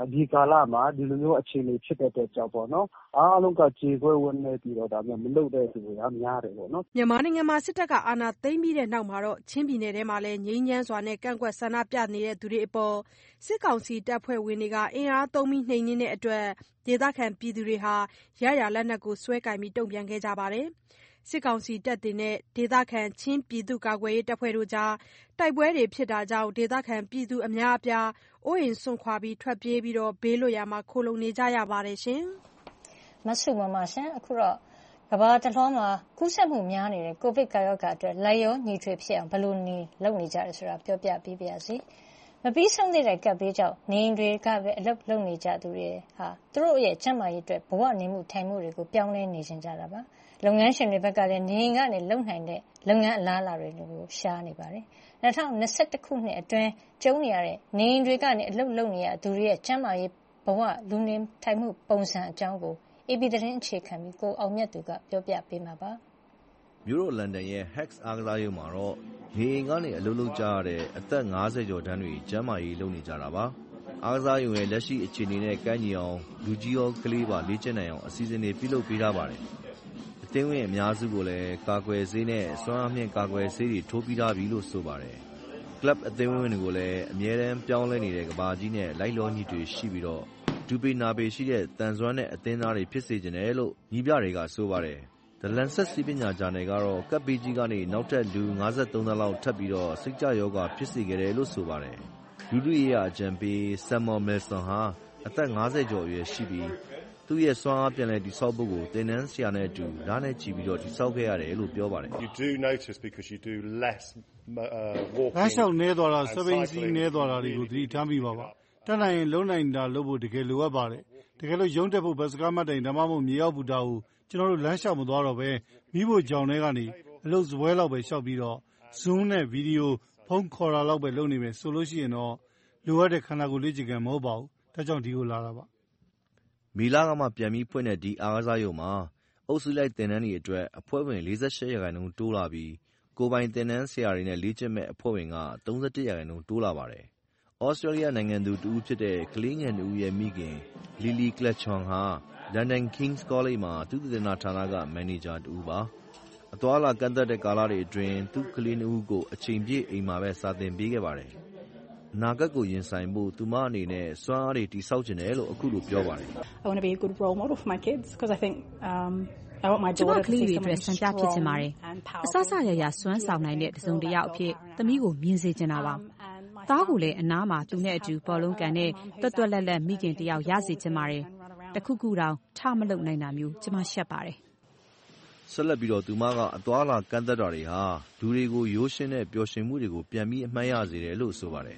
ဒီကာလမှာဒီလိုမျိုးအခြေအနေဖြစ်တဲ့အတွက်ကြောင့်ပေါ့နော်အားလုံးကကြေကွဲဝန်းနေပြီးတော့ဒါမျိုးမလုပ်တဲ့သူတွေကများတယ်ပေါ့နော်မြန်မာနိုင်ငံမှာစစ်တပ်ကအာဏာသိမ်းပြီးတဲ့နောက်မှာတော့ချင်းပြည်နယ်ထဲမှာလည်းငြိမ်းချမ်းစွာနဲ့ကန့်ကွက်ဆန္ဒပြနေတဲ့သူတွေအပေါ်စစ်ကောင်စီတပ်ဖွဲ့ဝင်တွေကအင်အားသုံးပြီးနှိမ်နင်းတဲ့အတွက်ဒေသခံပြည်သူတွေဟာရရလက်နက်ကိုဆွဲကင်ပြီးတုံ့ပြန်ခဲ့ကြပါတယ်စစ်ကောင်စီတပ်တွေနဲ့ဒေသခံချင်းပြည်သူ့ကာကွယ်ရေးတပ်ဖွဲ့တို့ကြားတိုက်ပွဲတွေဖြစ်တာကြောင့်ဒေသခံပြည်သူအများအပြားအိုးအိမ်စွန့်ခွာပြီးထွက်ပြေးပြီးတော့ဘေးလွတ်ရာမှာခိုလုံနေကြရပါတယ်ရှင်မဆုမမရှင်အခုတော့ကမ္ဘာတစ်လွှားမှာကူးစက်မှုများနေတဲ့ကိုဗစ်ကာရောဂါအတွက်လက်ရောညီထွေဖြစ်အောင်ဘယ်လိုနေလုပ်နေကြလဲဆိုတာပြောပြပေးပါရစေမပြီးဆုံးသေးတဲ့ကပ်ဘေးကြောင့်နေအိမ်တွေကပဲအလုပ်လုပ်နေကြသူတွေဟာသူတို့ရဲ့ကျန်းမာရေးအတွက်ဘဝနေမှုထိုင်မှုတွေကိုပြောင်းလဲနေကြတာပါလုပ်ငန်းရှင်တွေဘက်ကလည်းနေအိမ်ကနေလုပ်နိုင်တဲ့လုပ်ငန်းအလားအလာတွေကိုရှားနေပါတယ်၂၀၂၁ခုနှစ်အတွင်းကျုံနေရတဲ့နေအိမ်တွေကနေအလုပ်လုပ်နေရသူတွေရဲ့ကျန်းမာရေးဘဝလူနေထိုင်မှုပုံစံအကြောင်းကိုအေပီသတင်းအခြေခံပြီးကိုအောင်မြတ်သူကပြောပြပေးမှာပါမြို့တော်လန်ဒန်ရဲ့ Hex အားကစားရုံမှာတော့နေအိမ်ကနေအလုပ်လုပ်ကြရတဲ့အသက်၅၀ကျော်တန်းတွေကျန်းမာရေးလုပ်နေကြတာပါအားကစားရုံရဲ့လက်ရှိအခြေအနေနဲ့ကန့်ညီအောင်လူကြီးရောကလေးပါလေ့ကျင့်နိုင်အောင်အစီအစဉ်တွေပြုလုပ်ပေးထားပါတယ်အသင်းဝင်အများစုကိုလည်းကာကွယ်ဆေးနဲ့စွမ်းအားမြင့်ကာကွယ်ဆေးတွေထိုးပြီးထားပြီလို့ဆိုပါတယ်ကလပ်အသင်းဝင်တွေကိုလည်းအမြဲတမ်းပြောင်းလဲနေတဲ့ကဘာကြီးနဲ့လိုက်လောညီတွေရှိပြီးတော့ဒူပေနာပေရှိတဲ့တန်စွမ်းနဲ့အသင်းသားတွေဖြစ်စေခြင်းတယ်လို့ညီပြတွေကဆိုပါတယ်The Lancet စီးပညာဂျာနယ်ကတော့ကပ်ဘေးကြီးကနေနောက်ထပ်လူ၅၃သန်းလောက်ထပ်ပြီးတော့စိတ်ကြယောဂဖြစ်စေခဲ့တယ်လို့ဆိုပါတယ်လူလူရေးအကြံပေး Samuel Milson ဟာအသက်၅၀ကျော်အရွယ်ရှိပြီးသူ့ရဲ့စွမ်းအားပြန်လည်တည်ဆောက်ဖို့ကိုသင်တန်းဆရာနဲ့အတူဓာတ်နဲ့ချီပြီးတော့တည်ဆောက်ခဲ့ရတယ်လို့ပြောပါတယ် You do notice because you do less uh, walking လမ်းလျှောက်နေသွားတာစပိန်စီနေသွားတာတွေကိုသတိထားမိပါပါတက်နိုင်ရင်လုံးနိုင်တာလုပ်ဖို့တကယ်လိုအပ်ပါတယ်တကယ်လို့ရုံးတက်ဖို့ဘတ်စကားမှတ်တိုင်ဒါမှမဟုတ်မြေရောက်ဘူးတာကိုကျွန်တော်တို့လမ်းလျှောက်မသွားတော့ပဲမိဖို့ကြောင်တွေကနေအလုပ်စပွဲလောက်ပဲလျှောက်ပြီးတော့ Zoom နဲ့ဗီဒီယိုဖုန်းခေါ်တာလောက်ပဲလုပ်နေမယ်ဆိုလို့ရှိရင်တော့လိုအပ်တဲ့ခန္ဓာကိုယ်လေ့ကျင့်ခန်းမဟုတ်ပါဘူးဒါကြောင့်ဒီကိုလာတာပါမီလာကမှပြန်ပြီးဖွင့်တဲ့ဒီအားကစားရုံမှာအုပ်စုလိုက်သင်တန်းတွေအတွက်အဖွဲ့ဝင်၄၈ရာခိုင်နှုန်းတိုးလာပြီးကိုပိုင်သင်တန်းဆရာတွေနဲ့လေ့ကျင့်မဲ့အဖွဲ့ဝင်က၃၁ရာခိုင်နှုန်းတိုးလာပါတယ်ဩစတြေးလျနိုင်ငံသူတူဖြစ်တဲ့ကလေးငယ်တူရဲ့မိခင်လီလီကလတ်ချွန်ဟာလန်ဒန် King's College မှာသူတည်နာဌာနကမန်နေဂျာတူပါအသွာလာကန့်သက်တဲ့ကာလတွေအတွင်းသူကလေးနှုတ်ကိုအချိန်ပြည့်အိမ်မှာပဲစာသင်ပေးခဲ့ပါတယ်အနာဂတ်ကိုရင်ဆိုင်ဖို့သူမအနေနဲ့စွမ်းအားတွေတည်ဆောက်ခြင်းတယ်လို့အခုလိုပြောပါတယ် I want to be a good role model for my kids because I think um I want my daughter to see someone who's strong and powerful အဆဆရရစွမ်းဆောင်နိုင်တဲ့တစုံတစ်ယောက်အဖြစ်သမီးကိုမြင်စေချင်တာပါသားကိုလည်းအနားမှာသူနဲ့အတူပေါ်လုံးကန်နဲ့တွတ်တွတ်လက်လက်မိခင်တယောက်ရစေချင်ပါတယ်တခုခုတောင်ထမလုပ်နိုင်တာမျိုးကျမရှက်ပါတယ်ဆက်လက်ပြီးတော့သူမကအသွားလာကန့်သက်တာတွေဟာလူတွေကိုရိုးရှင်းတဲ့ပျော်ရွှင်မှုတွေကိုပြန်ပြီးအမှတ်ရစေတယ်လို့ဆိုပါတယ်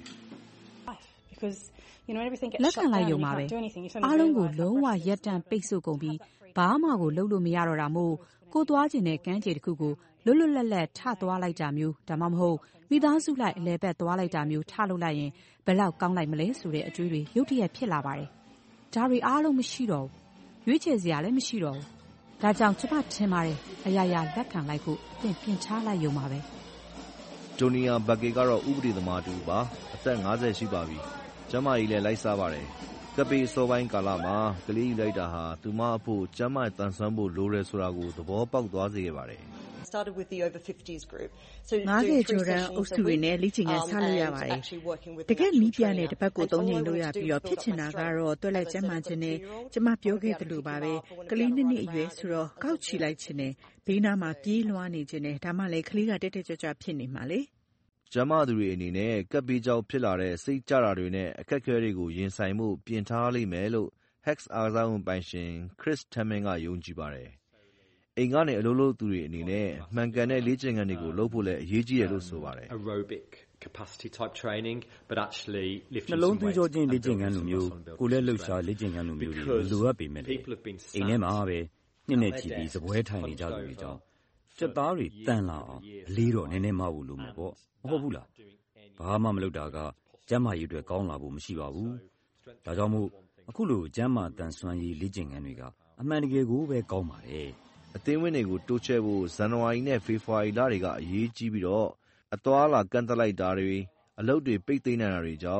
because you know everything gets လက်ခံလိုက်ရုံပါပဲအားလုံးကိုလုံးဝရက်တန့်ပိတ်ဆို့ကုန်ပြီးဘာမှကိုလုပ်လို့မရတော့တာမို့ကိုသွားခြင်းနဲ့ကမ်းခြေတစ်ခုကိုလွတ်လွတ်လပ်လပ်ထသွားလိုက်တာမျိုးဒါမှမဟုတ်မိသားစုလိုက်အလဲဘက်သွားလိုက်တာမျိုးထလုပ်လိုက်ရင်ဘယ်လောက်ကောင်းလိုက်မလဲဆိုတဲ့အတွေးတွေရုတ်တရက်ဖြစ်လာပါတယ်ဒါတွေအားလုံးမရှိတော့ဘူးရွေးချယ်စရာလည်းမရှိတော့ဘူးဒါကြောင့်ကျမထင်ပါတယ်အရာရာလက်ခံလိုက်ဖို့သင်ပြင်ချလိုက်ရုံပါပဲတိုနီယာဘက်ကေကတော့ဥပဒေသမားတူပါအသက်၅၀ရှိပါပြီကျမကြီးလည်းလိုက်စားပါတယ်ကပေစောပိုင်းကာလမှာကလေးယူလိုက်တာဟာသူမအဖို့ကျမတန်ဆွမ်းဖို့လိုတယ်ဆိုတာကိုသဘောပေါက်သွားစေခဲ့ပါတယ် started with the over fifties group so ၅၀ကျော်တန်းအုပ်စုတွေနဲ့လေ့ကျင့်ခန်းဆလို့ရပါတယ်တကယ်နီးပြတဲ့တစ်ပတ်ကိုသုံးချိန်လို့ရပြီးတော့ဖြစ်ချင်တာကတော့တွက်လက်ကျမ်းမာခြင်းနဲ့ကျမပြောခဲ့သလိုပါပဲကလေးနှစ်နှစ်အရွယ်ဆိုတော့ကောက်ချီလိုက်ခြင်းနဲ့ဘေးနားမှာပြေးလွှားနေခြင်းနဲ့ဒါမှလည်းကလေးကတက်တက်ကြွကြွဖြစ်နေမှာလေကျမသူတွေအနေနဲ့ကပ်ဘေးကြောင့်ဖြစ်လာတဲ့စိတ်ကြတာတွေနဲ့အခက်အခဲတွေကိုရင်ဆိုင်မှုပြင်ထားလိမ့်မယ်လို့ Hex အားကစားဝန်ပိုင်ရှင် Chris Taman ကယုံကြည်ပါတယ်အိမ်ကနေအလုပ်လုပ်သူတွေအနေနဲ့မှန်ကန်တဲ့လေ့ကျင့်ခန်းတွေကိုလုပ်ဖို့လည်းအရေးကြီးတယ်လို့ဆိုပါတယ် aerobic capacity type training but actually lifting နှလုံးသွေးကြောချင်းလေ့ကျင့်ခန်းလိုမျိုးကိုယ်လက်လှုပ်ရှားလေ့ကျင့်ခန်းလိုမျိုးတွေလိုအပ်ပေမဲ့အိမ်ထဲမှာပဲနှစ်နဲ့ချီပြီးစပွဲထိုင်နေကြသူတွေကြောင့်စက်သားတွေတန်လာအောင်အလေးတော့နည်းနည်းမဟုတ်လို့မပေါ့မဟုတ်ဘူးလားဘာမှမလုပ်တာကကျန်းမာရေးအတွက်ကောင်းလာဖို့မရှိပါဘူးဒါကြောင့်မို့အခုလိုကျန်းမာတန်ဆွမ်းရေးလေ့ကျင့်ခန်းတွေကအမှန်တကယ်ကိုပဲကောင်းပါတယ်အသင်းဝင်တွေကိုတိုးချဲ့ဖို့ဇန်နဝါရီနဲ့ဖေဖော်ဝါရီလတွေကအရေးကြီးပြီးတော့အသွားလာကန့်သက်လိုက်တာတွေအလုပ်တွေပိတ်သိမ်းနေတာတွေကြောင့်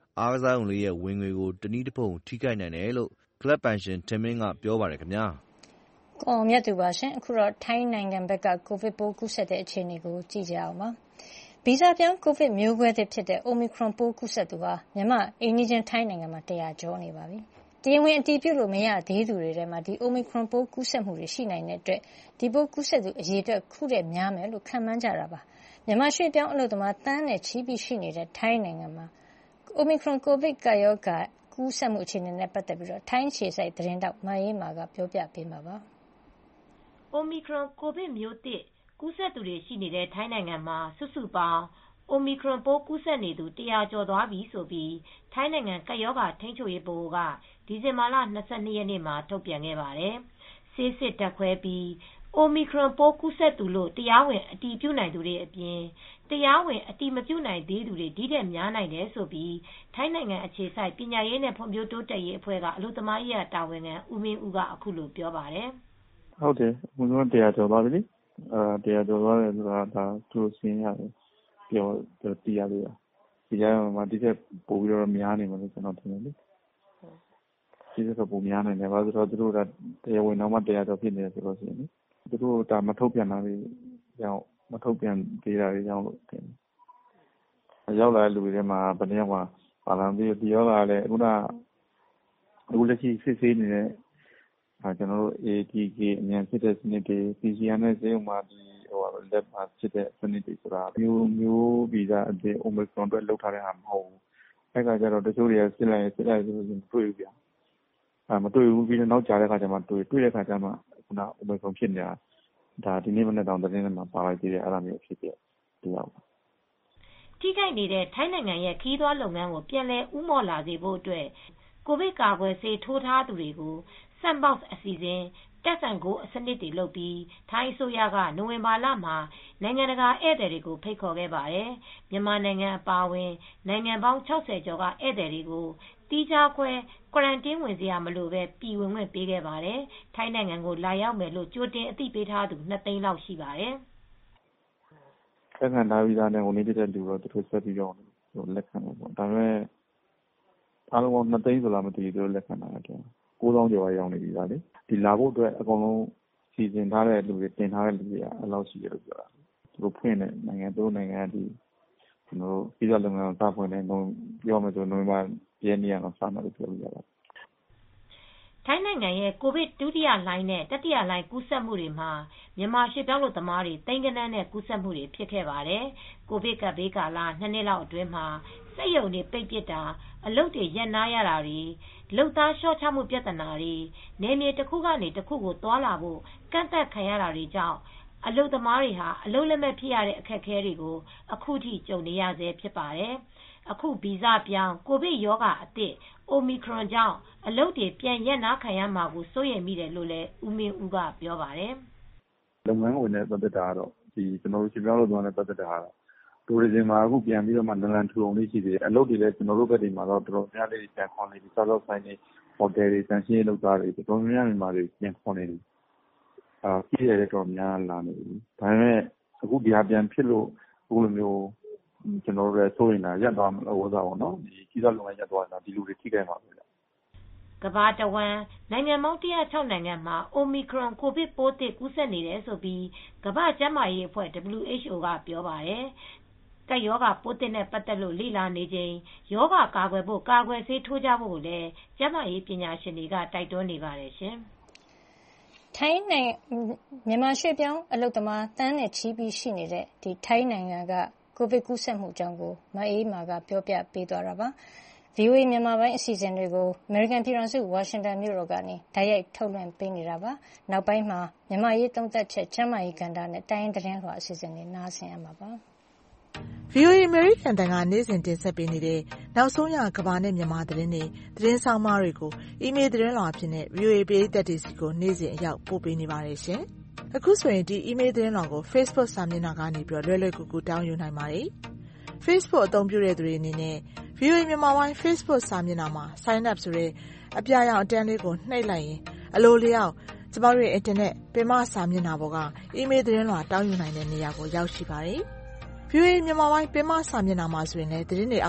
အားကစားရုံတွေရဲ့ဝင်ငွေကိုတနည်းတစ်ဖုံထိခိုက်နိုင်တယ်လို့ကလပ်ပိုင်ရှင်ထင်မင်းကပြောပါတယ်ခင်ဗျာ။ကိုအောင်မြတ်သူပါရှင်။အခုတော့ထိုင်းနိုင်ငံဘက်ကကိုဗစ်ပိုးကူးစက်တဲ့အခြေအနေကိုကြည့်ကြအောင်ပါ။ဗီဇပြောင်းကိုဗစ်မျိုးကွဲသစ်ဖြစ်တဲ့ Omicron ပိုးကူးစက်သူဟာမြန်မာအိမ်နီးချင်းထိုင်းနိုင်ငံမှာတရာကျော်နေပါပြီ။တရားဝင်အတည်ပြုလို့မရသေးသူတွေထဲမှာဒီ Omicron ပိုးကူးစက်မှုတွေရှိနိုင်တဲ့အတွက်ဒီပိုးကူးစက်သူအရေအတွက်ခုထက်များမယ်လို့ခန့်မှန်းကြတာပါ။မြန်မာရွှေ့ပြောင်းအလုပ်သမားသန်းနဲ့ချီပြီးရှိနေတဲ့ထိုင်းနိုင်ငံမှာ Omicron ကိုဗစ်ကပ်ရောဂါကူးစက်မှုအခြေအနေနဲ့ပတ်သက်ပြီးထိုင်းအခြေစိုက်သတင်းတောက်မအေးမာကပြောပြပေးမှာပါ။ Omicron ကိုဗစ်မျိုးသစ်ကူးစက်သူတွေရှိနေတဲ့ထိုင်းနိုင်ငံမှာစုစုပေါင်း Omicron ပိုးကူးစက်နေသူတရာကျော်သွားပြီဆိုပြီးထိုင်းနိုင်ငံကပ်ရောဂါထိန်းချုပ်ရေးဗဟိုကဒီဇင်ဘာလ၂၂ရက်နေ့မှာထုတ်ပြန်ခဲ့ပါတယ်။ဆေးစစ်ဓာတ်ခွဲပြီး Omicron ပိုးကူးစက်သူလို့တရားဝင်အတည်ပြုနိုင်သူတွေအပြင်တရားဝင်အတည်မပြုနိုင်သေးသူတွေဒီထက်များနိုင်တယ်ဆိုပြီးထိုင်းနိုင်ငံအခြေစိုက်ပညာရေးနဲ့ဖွံ့ဖြိုးတိုးတက်ရေးအဖွဲ့ကအလုပ်သမားရေးတာဝန်ခံဦးမင်းဦးကအခုလိုပြောပါတယ်။ဟုတ်တယ်။ဘုံကတရားကျော်သွားပြီလေ။အဲတရားကျော်သွားတယ်ဆိုတာဒါသူစင်းရတယ်ပြောသိရလို့ဒီကြမ်းမှာဒီချက်ပို့ပြီးတော့များနေမှာလို့ကျွန်တော်ထင်တယ်လေ။ဒီချက်ပို့များနေတယ်ဘာလို့ဆိုတော့သူတို့ကတရားဝင်တော့မှတရားကျော်ဖြစ်နေတယ်ဆိုတော့ရှင်သူတို့ဒါမထုတ်ပြန်တာတွေကြောင့်မထုတ်ပြန်သေးတာတွေကြောင့်လို့ထင်တယ်။ရောက်လာတဲ့လူတွေထဲမှာဘယ်နှယောက်ကပါလာပြီးဒီရောဂါလည်းခုနအခုလက်ရှိစစ်ဆေးနေတဲ့အဲကျွန်တော်တို့ A T K အမြန်ဖြစ်တဲ့စနစ်တွေ P C R နဲ့စေုံမှာဒီဟိုလက်မှာဖြစ်တဲ့စနစ်တွေဆိုတာမျိုးမျိုးဗီဇအသေး Omicron အတွက်လောက်ထားတဲ့ဟာမဟုတ်ဘူး။အဲ့ကကြတော့တချို့တွေကစစ်လိုက်စစ်လိုက်ဆိုရင်တွေ့ဘူးဗျာ။အဲမတွေ့ဘူးပြီးတော့နောက်ကြတဲ့ခါကျမှတွေ့တွေ့တဲ့ခါကျမှခုန Omicron ဖြစ်နေတာဒါဒီနေ့မနေ့တောင်သတင်းထဲမှာပါလိုက်သေးတယ်အဲ့လိုမျိုးဖြစ်ပြတရားပါထိခိုက်နေတဲ့ထိုင်းနိုင်ငံရဲ့ခီးသွွားလုပ်ငန်းကိုပြန်လည်ဥမော့လာစေဖို့အတွက်ကိုဗစ်ကာကွယ်ဆေးထိုးထားသူတွေကို Sandbox အစီအစဉ်တက်ဆန်ကိုအစနစ်တွေလုပ်ပြီးထိုင်းအစိုးရကနိုဝင်ဘာလမှာနိုင်ငံတကာဧည့်သည်တွေကိုဖိတ်ခေါ်ခဲ့ပါတယ်။မြန်မာနိုင်ငံအပါအဝင်နိုင်ငံပေါင်း၆၀ကျော်ကဧည့်သည်တွေကိုတီးခြားခွဲ quarantine ဝင်စရာမလိုပဲပြည်ဝင်ခွင့်ပေးခဲ့ပါတယ်။ထိုင်းနိုင်ငံကိုလာရောက်မယ်လို့ကြိုတင်အသိပေးထားသူနှစ်သိန်းလောက်ရှိပါတယ်။လက်ခံထားပြီးသားနဲ့ဝင်နေတဲ့လူတော့သူတို့ဆက်ပြီးတော့လက်ခံမှာပေါ့။ဒါပေမဲ့အားလုံးနှစ်သိန်းဆိုလားမသိဘူးသူတို့လက်ခံတာတော့ကိုးသောင်းကျော်ရောက်နေပြီသားလေဒီလာဖို့အတွက်အကုန်လုံးစီစဉ်ထားတဲ့လူတွေတင်ထားတဲ့လူတွေကအဲ့လောက်ရှိတယ်လို့ပြောတာသူတို့ဖွင့်တဲ့နိုင်ငံတို့နိုင်ငံဒီကျွန်တော်တို့ပြည်တော်လုပ်ငန်းစဖွင့်တဲ့တော့ပြောမယ်ဆိုနိုဝင်ဘာရက်နေ့ကစမှာလို့ပြောပြရတာထိုင်းနိုင်ငံရဲ့ကိုဗစ်ဒုတိယလှိုင်းနဲ့တတိယလှိုင်းကူးစက်မှုတွေမှာမြန်မာရွှေ့ပြောင်းလူသမားတွေတိမ်ကနန်းနဲ့ကူးစက်မှုတွေဖြစ်ခဲ့ပါတယ်။ကိုဗစ်ကပ်ဘေးကာလနှစ်နှစ်လောက်အတွင်းမှာစက်ရုံတွေပိတ်ပစ်တာအလုပ်တွေရပ်နားရတာတွေလုပ်သားလျှော့ချမှုပြဿနာတွေနေမြေတစ်ခုကနေတစ်ခုကိုသွားလာဖို့ကန့်သတ်ခံရတာတွေကြောင့်အလုပ်သမားတွေဟာအလုပ်လက်မဲ့ဖြစ်ရတဲ့အခက်အခဲတွေကိုအခုထိကြုံနေရဆဲဖြစ်ပါတယ်။အခုဗီဇပြောင်းကိုဗစ်ရောဂါအသစ် Omicron ကြောင့်အလုပ်တွေပြန်ရပ်နားခံရမှာကိုစိုးရိမ်မိတယ်လို့လည်းဦးမင်းဦးကပြောပါတယ်။လုပ်ငန်းဝင်တဲ့ပတ်သက်တာကတော့ဒီကျွန်တော်တို့ရှင်းပြလို့သွားတဲ့ပတ်သက်တာကတော့တိုရစ်ဇင်မှာအခုပြန်ပြီးတော့မှနလန်ထူအောင်လေးရှိသေးတယ်အလုပ်တွေလည်းကျွန်တော်တို့ဘက်တွေမှာတော့တော်တော်များလေးပြန်ခွန်နေပြီဆောက်လုပ်ဆိုင်တွေဟိုတယ်တွေတန်ရှင်းလုပ်သားတွေတော်တော်များများမြန်မာတွေပြန်ခွန်နေတယ်အာပြည်ရတဲ့တော်များလာနေပြီဒါပေမဲ့အခုဒီဟာပြန်ဖြစ်လို့အခုလိုမျိုးကျွန်တော်တို့လည်းစိုးရင်တာရပ်သွားမလို့ဝသောနော်ဒီကြီးစားလုပ်ငန်းရပ်သွားတာဒီလူတွေထိခိုက်မှာပဲကမ္ဘာတဝန်းနိုင်ငံပေါင်း၁၀၆နိုင်ငံမှာ Omicron ကိုဗစ်ပိုးသစ်ကူးစက်နေတယ်ဆိုပြီးကမ္ဘာ့ကျန်းမာရေးအဖွဲ့ W H O ကပြောပါတယ်။ကပ်ရောဂါပိုးသစ်နဲ့ပတ်သက်လို့လေ့လာနေချိန်ရောဂါကာကွယ်ဖို့ကာကွယ်ဆေးထိုးကြဖို့ကိုလည်းကျန်းမာရေးပညာရှင်တွေကတိုက်တွန်းနေပါတယ်ရှင်။ထိုင်းနိုင်ငံမြန်မာရွှေ့ပြောင်းအလုပ်သမားတန်းနဲ့ချီပြီးရှိနေတဲ့ဒီထိုင်းနိုင်ငံကကိုဗစ်ကူးစက်မှုကြောင့်ကိုမအေးမာကပြောပြပေးသွားတာပါ။ V O A မြန်မာပိုင်းအစီအစဉ်တွေကို American ပြည်ထောင်စု Washington မြို့တော်ကနေတိုက်ရိုက်ထုတ်လွှင့်ပေးနေတာပါ။နောက်ပိုင်းမှာမြန်မာရေးသုံးသပ်ချက်၊ကျန်းမာရေးကဏ္ဍနဲ့တိုင်းရင်းသတင်းလွှာအစီအစဉ်တွေနားဆင်ရမှာပါ။ V O A အမေရိကန်တန်ကနေ့စဉ်တင်ဆက်ပေးနေတဲ့နောက်ဆုံးရကမ္ဘာနဲ့မြန်မာသတင်းတွေသတင်းဆောင်မတွေကိုအီးမေးလ်သတင်းလွှာအဖြစ်နဲ့ V O A ပရိသတ်တွေစီကိုနေ့စဉ်အရောက်ပို့ပေးနေပါတယ်ရှင်။အခုဆိုရင်ဒီအီးမေးလ်သတင်းလွှာကို Facebook စာမျက်နှာကနေပြီးတော့လွယ်လွယ်ကူကူတောင်းယူနိုင်ပါတယ်။ Facebook အသုံးပြုတဲ့သူတွေအနေနဲ့V O A မြန်မာပိုင်း Facebook စာမျက်နှာမှာ Sign up ဆိုတဲ့အပြာရောင်အတန်းလေးကိုနှိပ်လိုက်ရင်အလိုလျောက်ကျမတို့ရဲ့ Internet ပင်မစာမျက်နှာပေါ်ကအီးမေးလ်သတင်းလွှာတောင်းယူနိုင်တဲ့နေရာကိုရောက်ရှိပါတယ်။ V O A မြန်မာပိုင်းပင်မစာမျက်နှာမှာဆိုရင်လည်းသတင်းတွေအောက်မှာ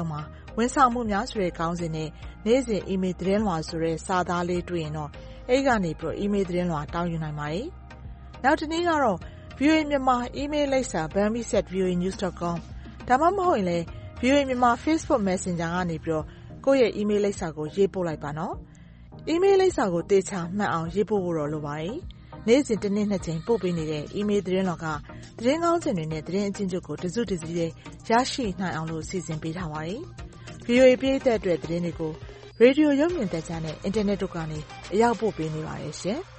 ဝန်ဆောင်မှုများဆိုတဲ့ခေါင်းစဉ်နဲ့နေ့စဉ်အီးမေးလ်သတင်းလွှာဆိုတဲ့စာသားလေးတွေ့ရင်တော့အဲဒီကနေပြီးတော့အီးမေးလ်သတင်းလွှာတောင်းယူနိုင်ပါတယ်။နောက်တစ်နည်းကတော့ ဗီအိုအေ မြန်မာအီးမေးလ်လိပ်စာ burmese at v o a news dot com ဒါမှမဟုတ်ရင်လည်း ဗီအိုအေ မြန်မာ Facebook Messenger ကနေပြီးတော့ကိုယ့်ရဲ့အီးမေးလ်လိပ်စာကိုရေးပို့လိုက်ပါနော်။အီးမေးလ်လိပ်စာကိုတေချာမှတ်အောင်ရေးပို့ဖို့တော့လိုပါတယ်။နေ့စဉ်တစ်နေ့နှစ်ကြိမ်ပို့ပေးနေတဲ့အီးမေးလ်သတင်းလွှာကသတင်းကောင်းစင်တွေနဲ့သတင်းအကျဉ်းချုပ်ကိုတစုတစည်းလေးရရှိနိုင်အောင်လို့စီစဉ်ပေးထားပါတယ်။ ဗီအိုအေ ပြည်သက်အတွက်သတင်းတွေကိုရေဒီယိုရုပ်မြင်သံကြားနဲ့အင်တာနက်တို့ကနေအရောက်ပို့ပေးနေပါတယ်ရှင်။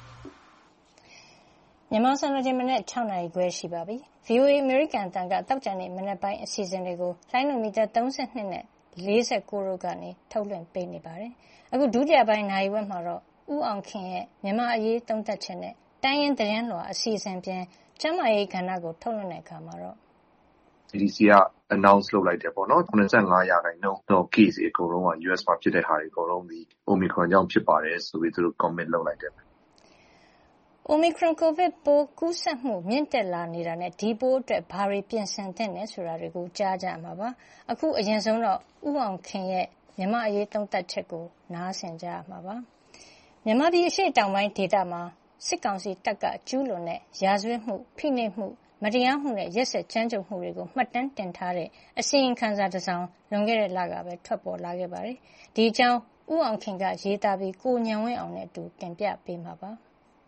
မြန်မာစံတော်ချိန်မနက်၆နာရီခွဲရှိပါပြီ။ ဗီအိုအေ အမေရိကန်အသံကတောက်ကြနေမနက်ပိုင်းအစီအစဉ်တွေကိုလိုင်းနိုမီတာသုံး၂နဲ့လေး၉တို့ကနေထုတ်လွှင့်ပေးနေပါတယ်။အခုဒုတိယပိုင်းနာရီဝက်မှာတော့ဦးအောင်ခင်ရဲ့မြန်မာအရေးသုံးသပ်ချက်နဲ့တိုင်းရင်းသတင်းလွှာအစီအစဉ်ပြင်ကျန်းမာရေးကဏ္ဍကိုထုတ်လွှင့်တဲ့အခါမှာတော့ C D C က announce လုပ်လိုက်တယ်ပေါ့နော်၇၅ရာခိုင်နှုန်းတော့ case အကုန်လုံးက U S မှာဖြစ်တဲ့ဟာတွေအကုန်လုံးဒီ Omicron ကြောင့်ဖြစ်ပါတယ်ဆိုပြီးသူတို့ comment လုပ်လိုက်တယ် Omicron COVID ပိုးကူးစက်မှုမြင့်တက်လာနေတာနဲ့ဒီပိုးအတွက်ဘာတွေပြင်ဆင်သင့်တယ်ဆိုတာတွေကိုကြားကြမှာပါ။အခုအရင်ဆုံးတော့ဦးအောင်ခင်ရဲ့မြန်မာအရေးသုံးသပ်ချက်ကိုနားဆင်ကြရမှာပါ။မြန်မာပြည်အရှေ့တောင်ပိုင်းဒေသမှာစစ်ကောင်စီတပ်ကကျူးလွန်တဲ့ရာဇဝတ်မှုဖိနှိပ်မှုမတရားမှုနဲ့ရက်စက်ကြမ်းကြုတ်မှုတွေကိုမှတ်တမ်းတင်ထားတဲ့အစီရင်ခံစာတစ်စောင်လွန်ခဲ့တဲ့လကပဲထွက်ပေါ်လာခဲ့ပါတယ်။ဒီအကြောင်းဦးအောင်ခင်ကရေးသားပြီးကိုဉာဏ်ဝင်းအောင်နဲ့အတူတင်ပြပေးမှာပါ။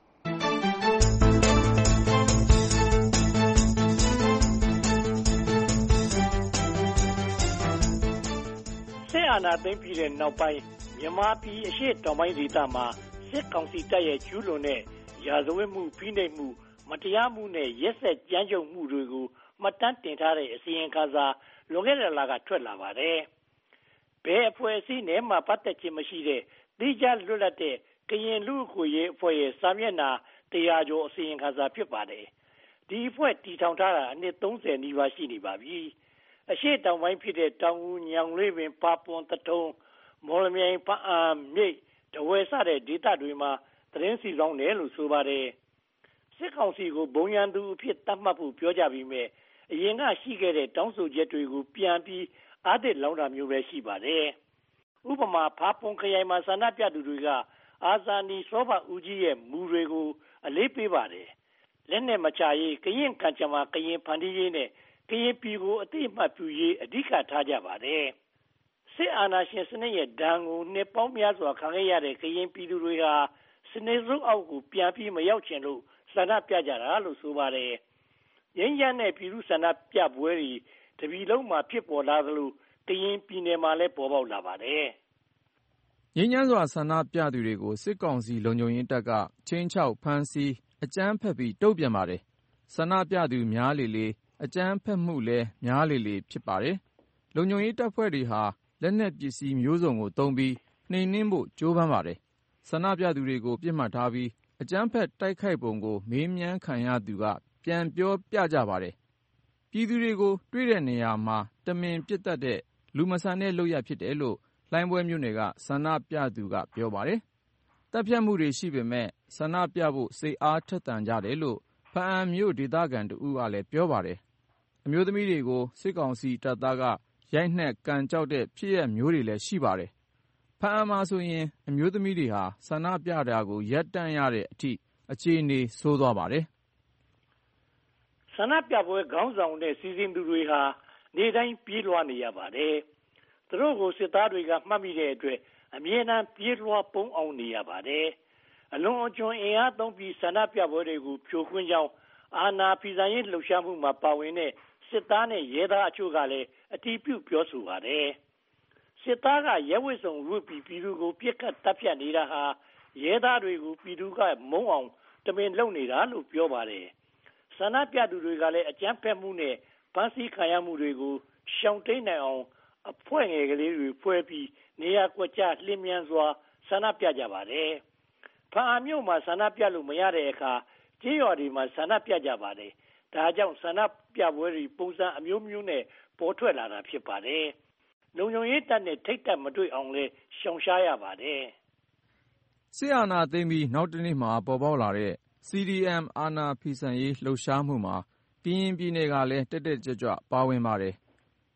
စစ်အာဏာသိမ်းပြီးတဲ့နောက်ပိုင်းမြန်မာပြည်အရှေ့တောင်ပိုင်းဒေသမှာစစ်ကောင်စီတပ်ရဲ့ကျူးလွန်တဲ့ရာဇဝတ်မှုဖိနှိပ်မှုမတရားမှုနဲ့ရက်စက်ကြမ်းကြုတ်မှုတွေကိုမှတ်တမ်းတင်ထားတဲ့အစီရင်ခံစာလွန်ခဲ့တဲ့လကထွက်လာပါတယ်။ဘယ်အဖွဲ့အစည်းနဲ့မှပတ်သက်ခြင်းမရှိတဲ့တိကျလွတ်လပ်တဲ့ကရင်လူ့အခွင့်အရေးအဖွဲ့ရဲ့စာမျက်နှာတရာကျော်အစီရင်ခံစာဖြစ်ပါတယ်။ဒီအဖွဲ့တည်ထောင်ထားတာအနှစ်သုံးဆယ်နီးပါးရှိနေပါပြီ။အရှေ့တောင်ပိုင်းဖြစ်တဲ့တောင်ဦးညောင်လေးပင်ပါပွန်တထုံမော်လမြိုင်ပအံမြိတ်တဝဲစတဲ့ဒေသတွေမှာသတင်းစီဆောင်တယ်လို့ဆိုပါတယ်။စစ်ကောင်စီကိုဘုံရန်သူအဖြစ်သတ်မှတ်ဖို့ပြောကြပြီးမြဲအရင်ကရှိခဲ့တဲ့တောင်းဆိုချက်တွေကိုပြန်ပြီးအားသစ်လောင်းတာမျိုးပဲရှိပါတယ်။ဥပမာဖာပွန်ခရိုင်မှာဆန္ဒပြသူတွေကအာဇာနည်စောဘဦးကြီးရဲ့မူတွေကိုအလေးပေးပါတယ်။လက်နဲ့မချရေးကရင်ကံကြမ္မာကရင်ဖန်တီးရေးနဲ့ကရင်ပြည်ကိုအသိအမှတ်ပြုရေးအဓိကထားကြပါတယ်။စစ်အာဏာရှင်စနစ်ရဲ့ဒဏ်ကိုနှစ်ပေါင်းများစွာခံခဲ့ရတဲ့ကရင်ပြည်သူတွေဟာစနစ်စုအောက်ကိုပြန်ပြီးမရောက်ချင်လို့ဆန္ဒပြကြတာလို့ဆိုပါတယ်။ရင်းရတဲ့ပြည်သူဆန္ဒပြပွဲတွေတပြည်လုံးမှာဖြစ်ပေါ်လာသလိုကရင်ပြည်နယ်မှာလည်းပေါ်ပေါက်လာပါတယ်။ငြိမ်းချမ်းစွာဆန္ဒပြသူတွေကိုစစ်ကောင်စီလုံခြုံရေးတပ်ကချင်းချောက်ဖမ်းဆီးအကြမ်းဖက်ပြီးတုံ့ပြန်ပါတယ်။ဆန္ဒပြသူများလေလေအကြမ်းဖက်မှုလည်းများလေလေဖြစ်ပါတယ်။လုံခြုံရေးတပ်ဖွဲ့တွေဟာလက်နက်ပစ္စည်းမျိုးစုံကိုသုံးပြီးနှိမ်နင်းဖို့ကြိုးပမ်းပါတယ်။ဆန္ဒပြသူတွေကိုပြစ်မှတ်ထားပြီးအကြမ်းဖက်တိုက်ခိုက်ပုံကိုမေးမြန်းခံရသူကပြန်ပြောပြကြပါတယ်။ပြည်သူတွေကိုတွေ့တဲ့နေရာမှာတမင်ပြစ်တတ်တဲ့လူမဆန်တဲ့လုပ်ရပ်ဖြစ်တယ်လို့လှိုင်းပွဲမြို့နယ်ကဆန္ဒပြသူကပြောပါတယ်။တပ်ဖြတ်မှုတွေရှိပေမဲ့ဆန္ဒပြဖို့စိတ်အားထက်သန်ကြတယ်လို့ဖအံမြို့ဒေသခံတဦးကလည်းပြောပါတယ်။အမျိုးသမီးတွေကိုစစ်ကောင်စီတပ်သားကရိုက်နှက်ကန်ကြောက်တဲ့ဖြစ်ရပ်မျိုးတွေလည်းရှိပါတယ်။ဖအံမှာဆိုရင်အမျိုးသမီးတွေဟာဆန္ဒပြတာကိုရပ်တန့်ရတဲ့အထိအခြေအနေဆိုးသွားပါတယ်။ဆန္ဒပြပွဲခေါင်းဆောင်တဲ့စီစဉ်သူတွေဟာနေတိုင်းပြေးလွှားနေရပါတယ်။သူတို့ကိုစစ်သားတွေကမှတ်မိတဲ့အတွက်အမြဲတမ်းပြေးလွှားပုံအောင်နေရပါတယ်။အလွန်အကျွံအင်အားသုံးပြီးဆန္ဒပြပွဲတွေကိုဖြိုခွင်းကြောင်းအာဏာဖီဆိုင်ရေးလှုပ်ရှားမှုမှာပါဝင်တဲ့စစ်သားနဲ့ရဲသားအချို့ကလည်းအတီးပြုတ်ပြောဆိုပါတယ်။စစ်သားကရဲဝတ်စုံဝတ်ပြီးပြည်သူကိုပြစ်ခတ်တပ်ဖြတ်နေတာဟာရဲသားတွေကိုပြည်သူကမုန်းအောင်တမင်လုပ်နေတာလို့ပြောပါတယ်။ဆန္ဒပြသူတွေကလည်းအကြမ်းဖက်မှုနဲ့ဖမ်းဆီးခံရမှုတွေကိုရှောင်တိန်နိုင်အောင်အဖွဲ့ငယ်ကလေးတွေဖွဲ့ပြီးနေရာကွက်ကြားလျင်မြန်စွာဆန္ဒပြကြပါတယ်။ဖားမြို့မှာဆန္ဒပြလို့မရတဲ့အခါကျေးရွာတွေမှာဆန္ဒပြကြပါတယ်။ဒါကြောင့်ဆန္ဒပြပွဲတွေပုံစံအမျိုးမျိုးနဲ့ပေါ်ထွက်လာတာဖြစ်ပါတယ်။လုံခြုံရေးတပ်နဲ့ထိတ်တက်မတွေ့အောင်လဲရှောင်ရှားရပါတယ်။စစ်အာဏာသိမ်းပြီးနောက်တစ်နေ့မှာပေါ်ပေါက်လာတဲ့ C D M အာဏာဖီဆန်ရေးလှုပ်ရှားမှုမှာကရင်ပြည်နယ်ကလည်းတက်တက်ကြွကြွပါဝင်ပါတယ်။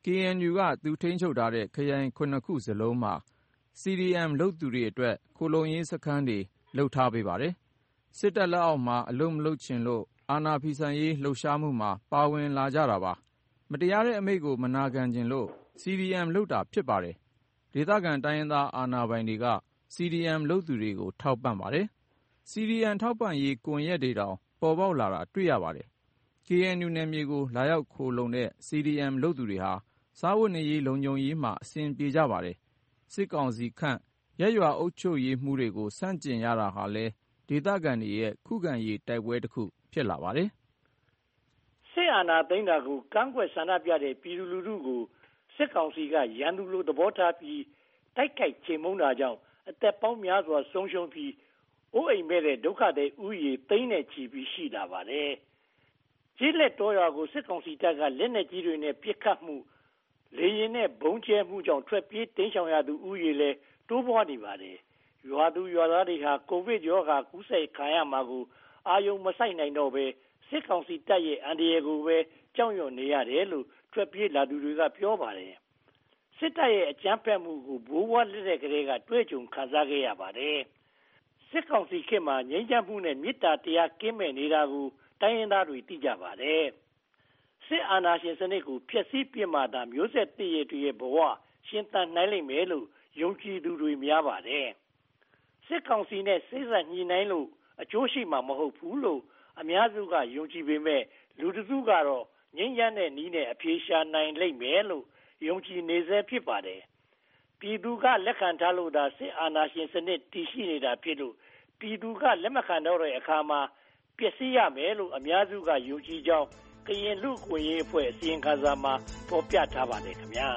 ကေအန်ယူ ကသူထိန်းချုပ်ထားတဲ့ခရိုင်ခုနှစ်ခုစလုံးမှာ စီဒီအမ် လုပ်သူတွေအတွက်ခိုလှုံရေးစခန်းတွေလုပ်ထားပေးပါတယ်။စစ်တပ်လက်အောက်မှာအလုပ်မလုပ်ချင်လို့အာဏာဖီဆန်ရေးလှုပ်ရှားမှုမှာပါဝင်လာကြတာပါ။မတရားတဲ့အမိန့်ကိုမနာခံချင်လို့ စီဒီအမ် လုပ်တာဖြစ်ပါတယ်။ဒေသခံတိုင်းရင်းသားအာဏာပိုင်တွေက စီဒီအမ် လုပ်သူတွေကိုထောက်ပံ့ပါတယ်။ စီဒီအမ် ထောက်ပံ့ရေးကွန်ရက်တွေတောင်ပေါ်ပေါက်လာတာတွေ့ရပါတယ်။ ကေအန်ယူ နယ်မြေကိုလာရောက်ခိုလှုံတဲ့ စီဒီအမ် လုပ်သူတွေဟာစားဝတ်နေရေးလုံခြုံရေးမှာအဆင်ပြေကြပါတယ်။စစ်ကောင်စီခန့်ရပ်ရွာအုပ်ချုပ်ရေးမှူးတွေကိုဆန့်ကျင်ရတာဟာလည်းဒေသခံတွေရဲ့ခုခံရေးတိုက်ပွဲတစ်ခုဖြစ်လာပါတယ်။စစ်အာဏာသိမ်းတာကိုကန့်ကွက်ဆန္ဒပြတဲ့ပြည်သူလူထုကိုစစ်ကောင်စီကရန်သူလိုသဘောထားပြီးတိုက်ခိုက်ချေမှုန်းတာကြောင့်အသက်ပေါင်းများစွာဆုံးရှုံးပြီးအိုးအိမ်မဲ့တဲ့ဒုက္ခသည်ဥယျာဉ်သိန်းနဲ့ချီပြီးရှိလာပါတယ်။ကျေးလက်တော်ရွာကိုစစ်ကောင်စီတပ်ကလက်နက်ကြီးတွေနဲ့ပစ်ခတ်မှုလေရင်နဲ့ဘုံကျဲမှုကြောင့်ထွက်ပြေးတိမ်းရှောင်ရသူဥယျာဉ်လည်းတိုးပွားနေပါတယ်။ရွာသူရွာသားတွေဟာကိုဗစ်ရောဂါကူးစက်ခံရမှာကိုအာယုံမဆိုင်နိုင်တော့ပဲစစ်ကောင်စီတပ်ရဲ့အန္တရာယ်ကိုပဲကြောက်ရွံ့နေရတယ်လို့ထွက်ပြေးလာသူတွေကပြောပါတယ်။စစ်တပ်ရဲ့အကြမ်းဖက်မှုကိုဘိုးဘွားလက်ထက်ကလေးကတွေ့ကြုံခံစားခဲ့ရပါတယ်။စစ်ကောင်စီခေတ်မှာငြိမ်းချမ်းမှုနဲ့မေတ္တာတရားကင်းမဲ့နေတာကိုတိုင်းရင်းသားတွေသိကြပါတယ်။စစ်အာဏာရှင်စနစ်ကိုဖျက်ဆီးပြစ်မှသာမျိုးဆက်တည်ရတွေရဲ့ဘဝရှင်သန်နိုင်လိမ့်မယ်လို့ယုံကြည်သူတွေများပါတယ်။စစ်ကောင်စီနဲ့စိတ်ဆက်ညှိနှိုင်းလို့အကျိုးရှိမှာမဟုတ်ဘူးလို့အများစုကယုံကြည်ပေမဲ့လူတစုကတော့ငြိမ်းချမ်းတဲ့နည်းနဲ့အပြေရှာနိုင်လိမ့်မယ်လို့ယုံကြည်နေစေဖြစ်ပါတယ်။ပြည်သူကလက်ခံထားလို့သာစစ်အာဏာရှင်စနစ်တည်ရှိနေတာဖြစ်လို့ပြည်သူကလက်မခံတော့တဲ့အခါမှာပျက်စီးရမယ်လို့အများစုကယုံကြည်ကြောင်းကရင်လူ့အခွင့်အရေးအဖွဲ့အစည်းအဝေးမှာဖော်ပြထားပါတယ်ခင်ဗျာ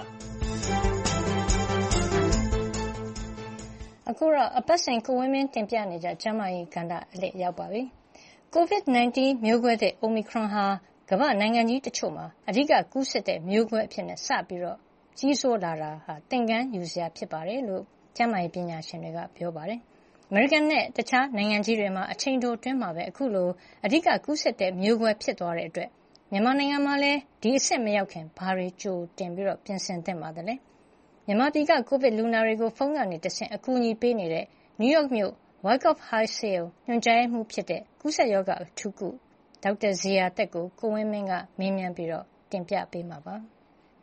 အခုတော့အပတ်စဉ်ကိုဝင်းမင်းတင်ပြနေကြကျန်းမာရေးကဏ္ဍအလေးရောက်ပါပြီ။ ကိုဗစ် ၁၉ မျိုးကွဲသစ် Omicron ဟာကမ္ဘာနိုင်ငံကြီးတချို့မှာအဓိကကူးစက်တဲ့မျိုးကွဲအဖြစ်နဲ့စပြီးတော့ကြီးစိုးလာတာဟာသင်ခန်းယူစရာဖြစ်ပါတယ်လို့ကျန်းမာရေးပညာရှင်တွေကပြောပါတယ်။အမေရိကန်နဲ့တခြားနိုင်ငံကြီးတွေမှာအချိန်တိုအတွင်းမှာပဲအခုလိုအဓိကကူးစက်တဲ့မျိုးကွဲဖြစ်သွားတဲ့အတွက်မြန်မာနိုင်ငံမှာလည်းဒီအဆင့်မရောက်ခင်ဘာတွေကြိုတင်ပြီးတော့ပြင်ဆင်သင့်ပါသလဲ။မြန်မာပြည်ကကိုဗစ်လူနာတွေကိုဖုန်းကနေတဆင့်အကူအညီပေးနေတဲ့နယူးယောက်မြို့ Wyckoff Heights ဆေးရုံညွှန်ကြားရေးမှူးဖြစ်တဲ့ကူးစက်ရောဂါအထူးကုဒေါက်တာဇေယျာသက်ကိုကိုဝင်းမင်းကမေးမြန်းပြီးတော့တင်ပြပေးမှာပါ။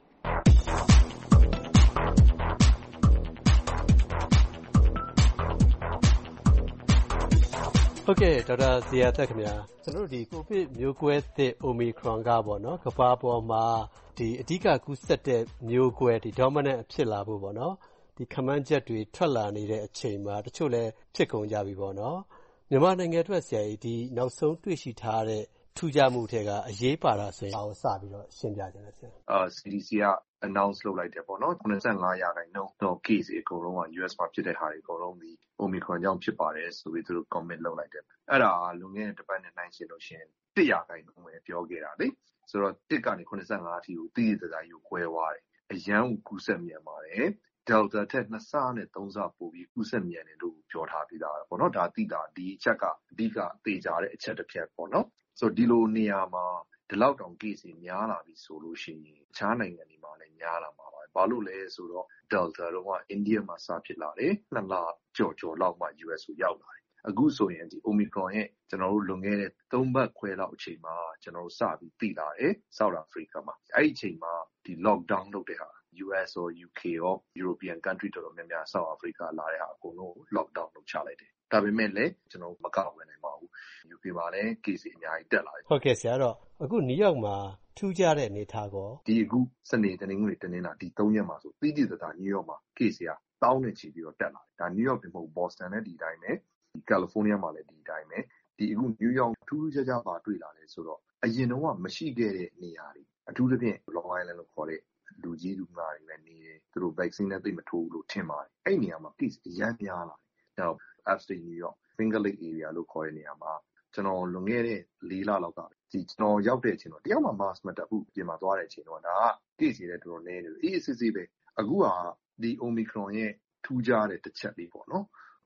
ဟုတ်ကဲ့ဒေါက်တာဇေယျာသက်ခင်ဗျာကျွန်တော်တို့ဒီကိုဗစ်မျိုးကွဲသစ် Omicron ကပေါ့နော်ကမ္ဘာပေါ်မှာဒီအဓိကကူးစက်တဲ့မျိုးကွဲဒီ dominant ဖြစ်လာဖို့ပေါ့နော်ဒီခန့်မှန်းချက်တွေထွက်လာနေတဲ့အချိန်မှာတချို့လည်းဖြစ်ကုန်ကြပြီပေါ့နော်မြန်မာနိုင်ငံအတွက်ဆရာကြီးဒီနောက်ဆုံးတွေ့ရှိထားတဲ့ထူးခြားမှုတွေကအရေးပါတာဆိုရင်အောင်စပြီးတော့ရှင်းပြကြတယ်ဆရာအာ C D C က announce လုပ်လိုက်တယ်ပေါ့နော်၇၅ရာခိုင်နှုန်းတော့ case တွေအကုန်လုံးက U S မှာဖြစ်တဲ့ဟာတွေအကုန်လုံးဒီ Omicron ကြောင့်ဖြစ်ပါတယ်ဆိုပြီးသူတို့ comment လုပ်လိုက်တယ်အဲ့ဒါလွန်ခဲ့တဲ့တစ်ပတ်နဲ့နှိုင်းယှဉ်လို့ရှိရင်တစ်ရာခိုင်နှုန်းပဲပြောခဲ့တာလေဆိုတော့တစ်ကနေ၇၅အထိကိုတည်တည်သားယူကွဲသွားတယ်အရန်ကိုကူးစက်မြန်ပါတယ် Delta ထက်နှစ်ဆနဲ့သုံးဆပိုပြီးကူးစက်မြန်တယ်လို့ပြောထားပြီးသားပေါ့နော်ဒါသိတာဒီအချက်ကအဓိကသေချာတဲ့အချက်တစ်ချက်ပေါ့နော်ဆိုတော့ဒီလိုနေရာမှာဒီလောက်တောင် case တွေများလာပြီဆိုလို့ရှိရင်အခြားနိုင်ငံတွေမှာလည်းများလာမှာပါဘာလို့လဲဆိုတော့ Delta တော့ကအိန္ဒိယမှာစဖြစ်လာတယ်နှစ်လကြော်ကြော်လောက်မှ U S ကိုရောက်လာတယ်အခုဆိုရင်ဒီ Omicron ရဲ့ကျွန်တော်တို့လွန်ခဲ့တဲ့သုံးပတ်ခွဲလောက်အချိန်မှာကျွန်တော်တို့စပြီးသိလာတယ် South Africa မှာအဲ့ဒီအချိန်မှာဒီ lockdown လုပ်တဲ့ဟာU S ရော U K ရော European country တော်တော်များများ South Africa လာတဲ့ဟာအကုန်လုံး lockdown လုပ်ချလိုက်တယ်ဒါပေမဲ့လည်းကျွန်တော်မကောက်ဝင်နိုင်ပါဘူး U K မှာလည်း case အများကြီးတက်လာတယ်ဟုတ်ကဲ့ဆရာတော့အခုနယူးယောက်မှာထူးခြားတဲ့အနေထားကောဒီအခုစနေတနင်္ဂနွေတနင်္လာဒီသုံးရက်မှာဆိုပြီးတည်တာနယူးယောက်မှာ case ကတောင်းနေချီပြီးတော့တက်လာတယ်ဒါနယူးယောက်ပြင်မဟုတ် Boston နဲ့ဒီတိုင်းပဲဒီ California မှာလည်းဒီတိုင်းပဲဒီအခုနယူးယောက်ထူးထူးခြားခြားပါတွေ့လာတယ်ဆိုတော့အရင်တော့မရှိခဲ့တဲ့နေရာတွေအထူးသဖြင့် Long Island လို့ခေါ်တဲ့လူကြီးလူငါတွေလည်းနေတယ်သူတို့ vaccine နဲ့သိမထိုးဘူးလို့ထင်ပါတယ်အဲ့နေရာမှာ case အများများလာတယ်နောက် Upstate New York Finger Lake area လို့ခေါ်တဲ့နေရာမှာကျွန်တော်လွန်ခဲ့တဲ့လေးလလောက်ကဒီကျွန်တော်ရောက်တဲ့အချိန်တော့တယောက်မှ mask မတပ်ဘူးပြင်မှာသွားတဲ့အချိန်တော့ဒါက case တွေလည်းတော်တော်နည်းနေတယ်အေးစစ်စစ်ပဲအခုကဒီ Omicron ရဲ့ထူးခြားတဲ့တစ်ချက်လေးပေါ့နော်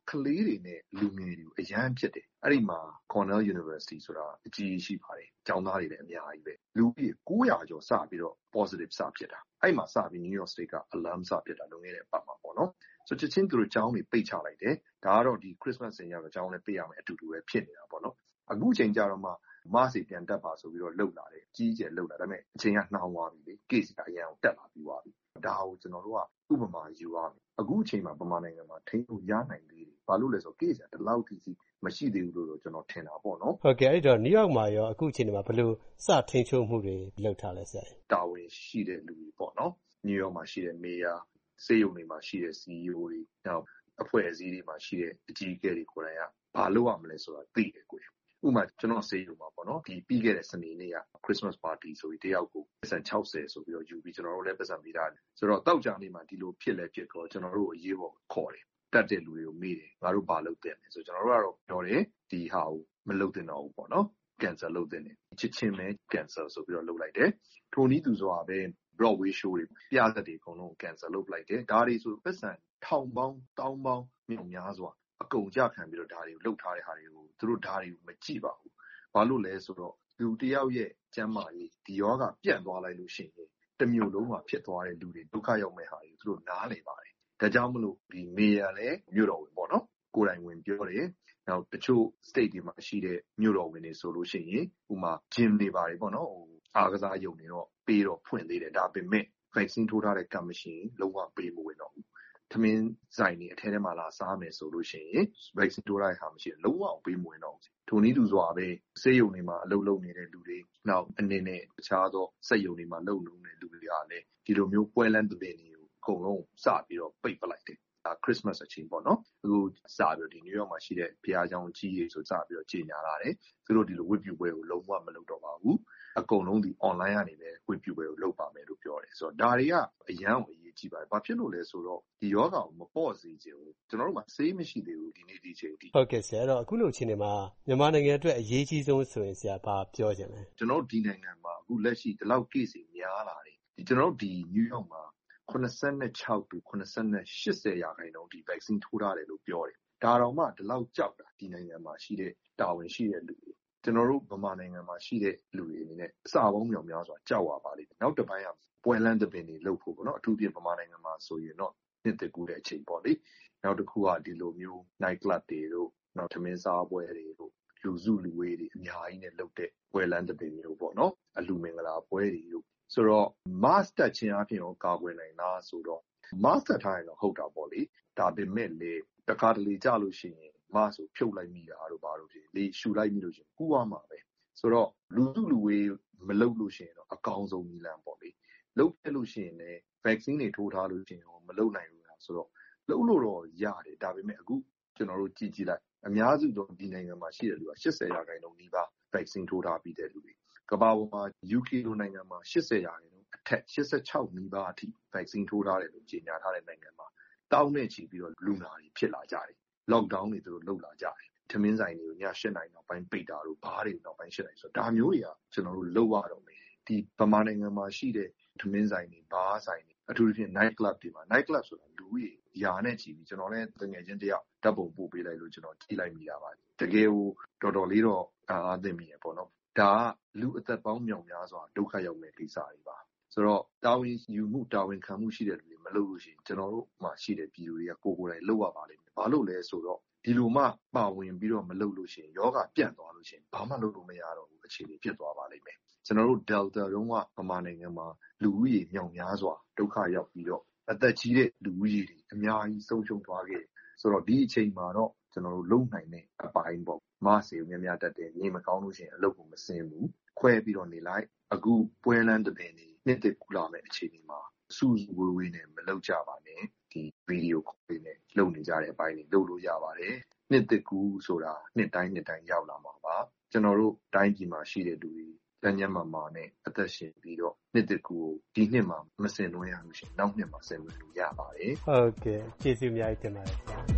ကလေးတွေနဲ့လူငယ်တွေကိုအရန်ဖြစ်တယ်အဲ့ဒီမှာ Cornell University ဆိုတာအကြီးရှိပါတယ်ကျောင်းသားတွေလည်းအများကြီးပဲလူကြီး၉ရာကျော်စပြီးတော့ positive စဖြစ်တာအဲ့မှာစပြီး New York State က alarm စဖြစ်တာလုံခဲ့တဲ့အပတ်မှာပေါ့နော်ဆိုချက်ချင်းသူတို့ကျောင်းတွေပိတ်ချလိုက်တယ်ဒါကတော့ဒီ Christmas ဆင်ရောက်တော့ကျောင်းလည်းပိတ်ရမယ်အတူတူပဲဖြစ်နေတာပေါ့နော်အခုချိန်ကြတော့မှ mask ပြန်တက်ပါဆိုပြီးတော့လှုပ်လာတယ်ကြီးကျယ်လှုပ်လာဒါပေမဲ့အချိန်ကနှောင်းသွားပြီလေ case ကအရင်အောင်တက်လာပြီးသွားပြီဒါကိုကျွန်တော်တို့ကဥပမာယူရမယ်အခုအချိန်မှာဗမာနိုင်ငံမှာထိန်းလို့ရနိုင်သေးတယ်ဘာလို့လဲဆိုတော့ case ကဒီလောက်ထိမရှိသေးဘူးလို့ကျွန်တော်ထင်တာပေါ့နော်ဟုတ်ကဲ့အဲ့တော့ New York မှာရောအခုအချိန်မှာဘယ်လိုစထိန်းချုပ်မှုတွေလုပ်ထားလဲဆရာတာဝန်ရှိတဲ့လူတွေပေါ့နော် New York မှာရှိတဲ့ mayor စေယုံတွေမှာရှိတဲ့ C E O တွေနောက်အဖွဲ့အစည်းတွေမှာရှိတဲ့အကြီးအကဲတွေကိုယ်တိုင်ကဘာလုပ်ရမလဲဆိုတာသိတယ်ကိုယ်ဥပမာကျွန်တော်စေယုံမှာပေါ့နော်ဒီပြီးခဲ့တဲ့စနေနေ့က Christmas party ဆိုပြီးတယောက်ကိုပတ်စံ၆၀ဆိုပြီးတော့ယူပြီးကျွန်တော်တို့လည်းပတ်စံပေးတာဆိုတော့တောက်ကြနေ့မှာဒီလိုဖြစ်လဲဖြစ်တော့ကျွန်တော်တို့အရေးပေါ်ခေါ်တယ်တက်တဲ့လူတွေကိုမေးတယ်ငါတို့ဘာလုပ်တဲ့လဲဆိုကျွန်တော်တို့ကတော့ပြောတယ်ဒီဟာကိုမလုပ်သင့်တော့ဘူးပေါ့နော် cancel လုပ်သင့်တယ်ချစ်ချင်းပဲ cancel ဆိုပြီးတော့လုပ်လိုက်တယ်ထိုနည်းသူဆိုတာပဲ Broadway show တွေပြသက်တွေအကုန်လုံး cancel လုပ်လိုက်တယ်ဒါတွေဆိုပတ်စံထောင်ပေါင်းတောင်းပေါင်းမြောက်များစွာအကုန်ကြခံပြီးတော့ဒါတွေကိုလှုပ်ထားတဲ့ဟာတွေကိုသူတို့ဒါတွေကိုမကြည့်ပါဘူးဘာလို့လဲဆိုတော့လူတယောက်ရဲ့ကျန်းမာရေးဒီယောဂပြန့်သွားလိုက်လို့ရှိရင်တမျိုးလုံးမှာဖြစ်သွားတဲ့လူတွေဒုက္ခရောက်မဲ့ဟာတွေသူတို့နားလည်ပါတယ်ဒါကြောင့်မလို့ဒီမေယာလည်းမြို့တော်ဝင်ပေါ့နော်ကိုယ်တိုင်ဝင်ပြောတယ်နောက်တချို့ state တွေမှာရှိတဲ့မြို့တော်ဝင်တွေဆိုလို့ရှိရင်ဥမာ gym တွေပါတယ်ပေါ့နော်ဟိုအားကစားရုံတွေတော့ပေးတော့ဖွင့်သေးတယ်ဒါပေမဲ့ vaccine ထိုးထားတဲ့ commission လုံးဝပေးမဝင်တော့ဘူးသမင်းဆိုင်နေအထဲထဲမှာလာစားမယ်ဆိုလို့ရှိရင် vaccine ထိုးထားတဲ့ဟာမရှိရင်လုံးဝပေးမဝင်တော့ဘူးထိုနည်းတူစွာပဲစေယုံတွေမှာအလုပ်လုပ်နေတဲ့လူတွေနောက်အနေနဲ့တခြားသောစက်ယုံတွေမှာလုပ်နေတဲ့လူတွေကလည်းဒီလိုမျိုးပွဲလန်းတဲ့တွေကိုအကုန်လုံးစပြီးတော့ပိတ်ပလိုက်တယ်Christmas အချိန်ပေါ့နော်အခုစပြီးတော့ဒီ New York မှာရှိတဲ့ဘုရားကျောင်းကြီးတွေဆိုစပြီးတော့ကြီးညာလာတယ်သူတို့ဒီလိုဝတ်ပြုပွဲကိုလုံးဝမလုပ်တော့ပါဘူးအကုန်လုံးဒီ online ကနေပဲဝတ်ပြုပွဲကိုလုပ်ပါမယ်လို့ပြောတယ်ဆိုတော့ဒါတွေကအရန်ကိုအရေးကြီးပါတယ်ဘာဖြစ်လို့လဲဆိုတော့ဒီယောဂါကိုမပေါ့စေချင်ဘူးကျွန်တော်တို့မှာဆေးမရှိသေးဘူးဒီနေ့ဒီချိန်ထိဟုတ်ကဲ့ဆရာအဲ့တော့အခုလိုအချိန်တွေမှာမြန်မာနိုင်ငံအတွက်အရေးကြီးဆုံးဆိုရင်ဆရာဘာပြောချင်လဲကျွန်တော်တို့ဒီနိုင်ငံမှာအခုလက်ရှိဒီလောက် case တွေများလာတယ်ဒီကျွန်တော်တို့ဒီ New York မှာခုနစ်ဆယ့်၆တူခုနစ်ဆယ့်၈၀ရာခိုင်နှုန်းဒီ vaccine ထိုးထားတယ်လို့ပြောတယ်ဒါတော့မှဒီလောက်ကြောက်တာဒီနိုင်ငံမှာရှိတဲ့တာဝန်ရှိတဲ့လူတွေကျွန်တော်တို့ဗမာနိုင်ငံမှာရှိတဲ့လူတွေအနေနဲ့အစာပေါင်းမြောက်များစွာကြောက်ရပါလိမ့်မယ်နောက်တစ်ပိုင်းကပွဲလန်းတဲ့ပင်တွေလှုပ်ဖို့ပေါ့နော်အထူးဖြင့်ဗမာနိုင်ငံမှာဆိုရင်တော့နှစ်သက်ကူတဲ့အချိန်ပေါ့လေနောက်တစ်ခုကဒီလိုမျိုး night club တွေတို့နောက်ထမင်းစားပွဲတွေတို့လူစုလူဝေးတွေအများကြီးနဲ့လှုပ်တဲ့ပွဲလန်းတဲ့ပင်မျိုးပေါ့နော်အလူမင်္ဂလာပွဲတွေတို့ဆိုတော့ mask တက်ခြင်းအပြင်ကိုကာကွယ်နိုင်လားဆိုတော့ mask တက်ထားရင်တော့ဟုတ်တာပေါ့လေဒါပေမဲ့လေတခါတလေကြလို့ရှိရင် mask ကိုဖြုတ်လိုက်မိတာတို့ဘာလို့ဖြစ်လေရှူလိုက်မိလို့ရှိရင်ကူးသွားမှာပဲဆိုတော့လူစုလူဝေးမလုပ်လို့ရှိရင်တော့အကောင်းဆုံးနည်းလမ်းပေါ့လေလုပ်ပြလို့ရှိရင်လည်း vaccine တွေထိုးထားလို့ရှိရင်တော့မလုပ်နိုင်ဘူးလားဆိုတော့လုပ်လို့တော့ရတယ်ဒါပေမဲ့အခုကျွန်တော်တို့ကြည့်ကြည့်လိုက်အများစုတော့ဒီနိုင်ငံမှာရှိတဲ့လူက၈၀ရာခိုင်နှုန်းနီးပါး vaccine ထိုးထားပြီးတဲ့လူတွေကမ္ဘာပေါ်မှာ U K လိုနိုင်ငံမှာ၈၀ရာခိုင်နှုန်းအထက်၈၆နီးပါးအထိ vaccine ထိုးထားတယ်လို့ကြေညာထားတဲ့နိုင်ငံမှာတောင်းနဲ့ချီပြီးတော့လူနာတွေဖြစ်လာကြတယ် lockdown တွေသူတို့လုပ်လာကြတယ်ထမင်းဆိုင်တွေကိုည၈နာရီနောက်ပိုင်းပိတ်တာတို့ဘားတွေနောက်ပိုင်း၈နာရီဆိုတော့ဒါမျိုးတွေကကျွန်တော်တို့လုပ်ရတော့မယ်ဒီဗမာနိုင်ငံမှာရှိတဲ့ထမင်းဆိုင်တွေဘားဆိုင်တွေအထူးသဖြင့် night club တွေမှာ night club ဆိုတာလူကြီးယာနဲ့ချီပြီးကျွန်တော်လည်းတငယ်ချင်းတယောက်ဓာတ်ပုံပို့ပေးလိုက်လို့ကျွန်တော်ကြည့်လိုက်မိတာပါတကယ်ကိုတော်တော်လေးတော့အားသိမိရပေါ့နော်ဒါကလူအသက်ပေါင်းမြောက်များစွာဒုက္ခရောက်မဲ့ကိစ္စတွေပါဆိုတော့တာဝန်ယူမှုတာဝန်ခံမှုရှိတဲ့လူတွေမလုပ်လို့ရှိရင်ကျွန်တော်တို့မှရှိတဲ့ပြည်သူတွေကကိုကိုယ်တိုင်လုပ်ရပါလိမ့်မယ်ဘာလို့လဲဆိုတော့ဒီလိုမှပါဝင်ပြီးတော့မလုပ်လို့ရှိရင်ယောဂပြန့်သွားလို့ရှိရင်ဘာမှလုပ်လို့မရတော့ဘူးအခြေအနေဖြစ်သွားပါလိမ့်မယ်ကျွန်တော်တို့ Delta တုန်းကဗမာနိုင်ငံမှာလူဦးရေမြောက်များစွာဒုက္ခရောက်ပြီးတော့အသက်ကြီးတဲ့လူဦးရေတွေအများကြီးဆုံးရှုံးသွားခဲ့ဆိုတော့ဒီအချိန်မှာတော့ကျွန်တော်တို့လုံနိုင်တဲ့အပိုင်းပေါ့မဆေးများများတတ်တယ်နေမကောင်းလို့ရှိရင်အလုပ်ကိုမစင်ဘူးခွဲပြီးတော့နေလိုက်အခုပွဲလန်းတဲ့ပင်တွေနှစ်သက်ကူလာမဲ့အခြေအနေမှာစူးစူးဝေးဝေးနဲ့မလုပ်ကြပါနဲ့ဒီဗီဒီယိုခေါ်လေးနဲ့လုပ်နေကြတဲ့အပိုင်းတွေလုပ်လို့ရပါတယ်နှစ်သက်ကူဆိုတာနှစ်တိုင်းနှစ်တိုင်းရောက်လာမှာပါကျွန်တော်တို့တိုင်းပြည်မှာရှိတဲ့လူတွေတန်းညံ့မာမာနဲ့အသက်ရှင်ပြီးတော့နှစ်သက်ကူကိုဒီနှစ်မှာမစင်လွှဲရလို့ရှိရင်နောက်နှစ်မှာစင်လွှဲလို့ရပါတယ်ဟုတ်ကဲ့ကျေးဇူးအများကြီးတင်ပါတယ်ဆရာ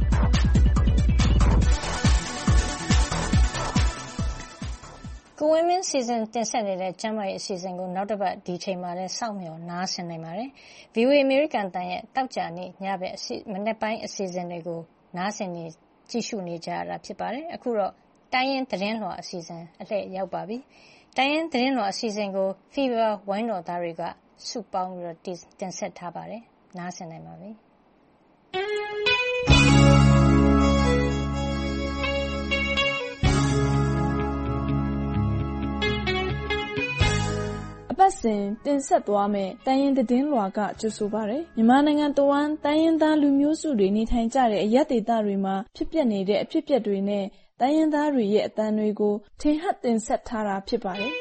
ကိုဝင်းမင်းစီစဉ်တင်ဆက်နေတဲ့ကျမ်းမာရေးအစီအစဉ်ကိုနောက်တစ်ပတ်ဒီချိန်မှာလည်းစောင့်မျှော်နားဆင်နိုင်ပါတယ်။ V O A American တန်ရဲ့တောက်ကြနေ့ညဘက်အစီမနေ့ပိုင်းအစီအစဉ်တွေကိုနားဆင်နေကြည့်ရှုနေကြရတာဖြစ်ပါတယ်။အခုတော့တိုင်းရင်းသတင်းလွှာအစီအစဉ်အလှည့်ရောက်ပါပြီ။တိုင်းရင်းသတင်းလွှာအစီအစဉ်ကို Fever ဝိုင်းတော်သားတွေကစုပေါင်းပြီးတော့တင်ဆက်ထားပါတယ်။နားဆင်နိုင်ပါပြီ။အပတ်စဉ်တင်ဆက်သွားမယ့်တိုင်းရင်းသတင်းလွှာကကြိုဆိုပါရယ်မြန်မာနိုင်ငံတဝန်းတိုင်းရင်းသားလူမျိုးစုတွေနေထိုင်ကြတဲ့အရပ်ဒေသတွေမှာဖြစ်ပျက်နေတဲ့အဖြစ်အပျက်တွေနဲ့တိုင်းရင်းသားတွေရဲ့အသံတွေကိုထင်ဟပ်တင်ဆက်ထားတာဖြစ်ပါတယ်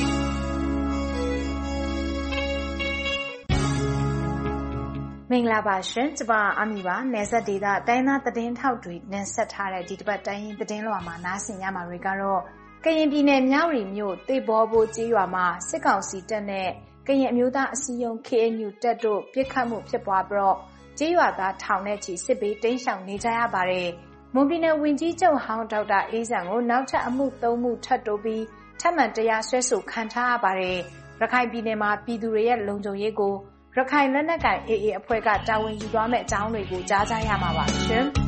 မင်္ဂလာပါရှင်ကျမအမီပါနယ်စပ်ဒေသတိုင်းသားသတင်းထောက်တွေတင်ဆက်ထားတဲ့ဒီတစ်ပတ်တိုင်းရင်းသတင်းလွှာမှာနားဆင်ရမှာတွေကတော့ကရင်ပြည်နယ်မြောက်ရီမြို့တေဘောဘိုးကျေးရွာမှာစစ်ကောင်စီတပ်နဲ့ကရင်အမျိုးသားအစည်းအရုံး K N U တပ်တို့ပစ်ခတ်မှုဖြစ်ပွားပြီးတော့ကျေးရွာသားထောင်နဲ့ချီစစ်ဘေးတိမ်းရှောင်နေကြရပါတယ်။မွန်ပြည်နယ်ဝန်ကြီးချုပ်ဟောင်းဒေါက်တာအေးဇံကိုနောက်ထပ်အမှုသုံးမှုထပ်တိုးပြီးထပ်မံတရားစွဲဆိုခံထားရပါတယ်။ရခိုင်ပြည်နယ်မှာပြည်သူတွေရဲ့လုံခြုံရေးကိုရခိုင်လက်နက်ကိုင် A A အဖွဲ့ကတာဝန်ယူသွားမယ့်အကြောင်းတွေကိုကြားကြရမှာပါရှင်။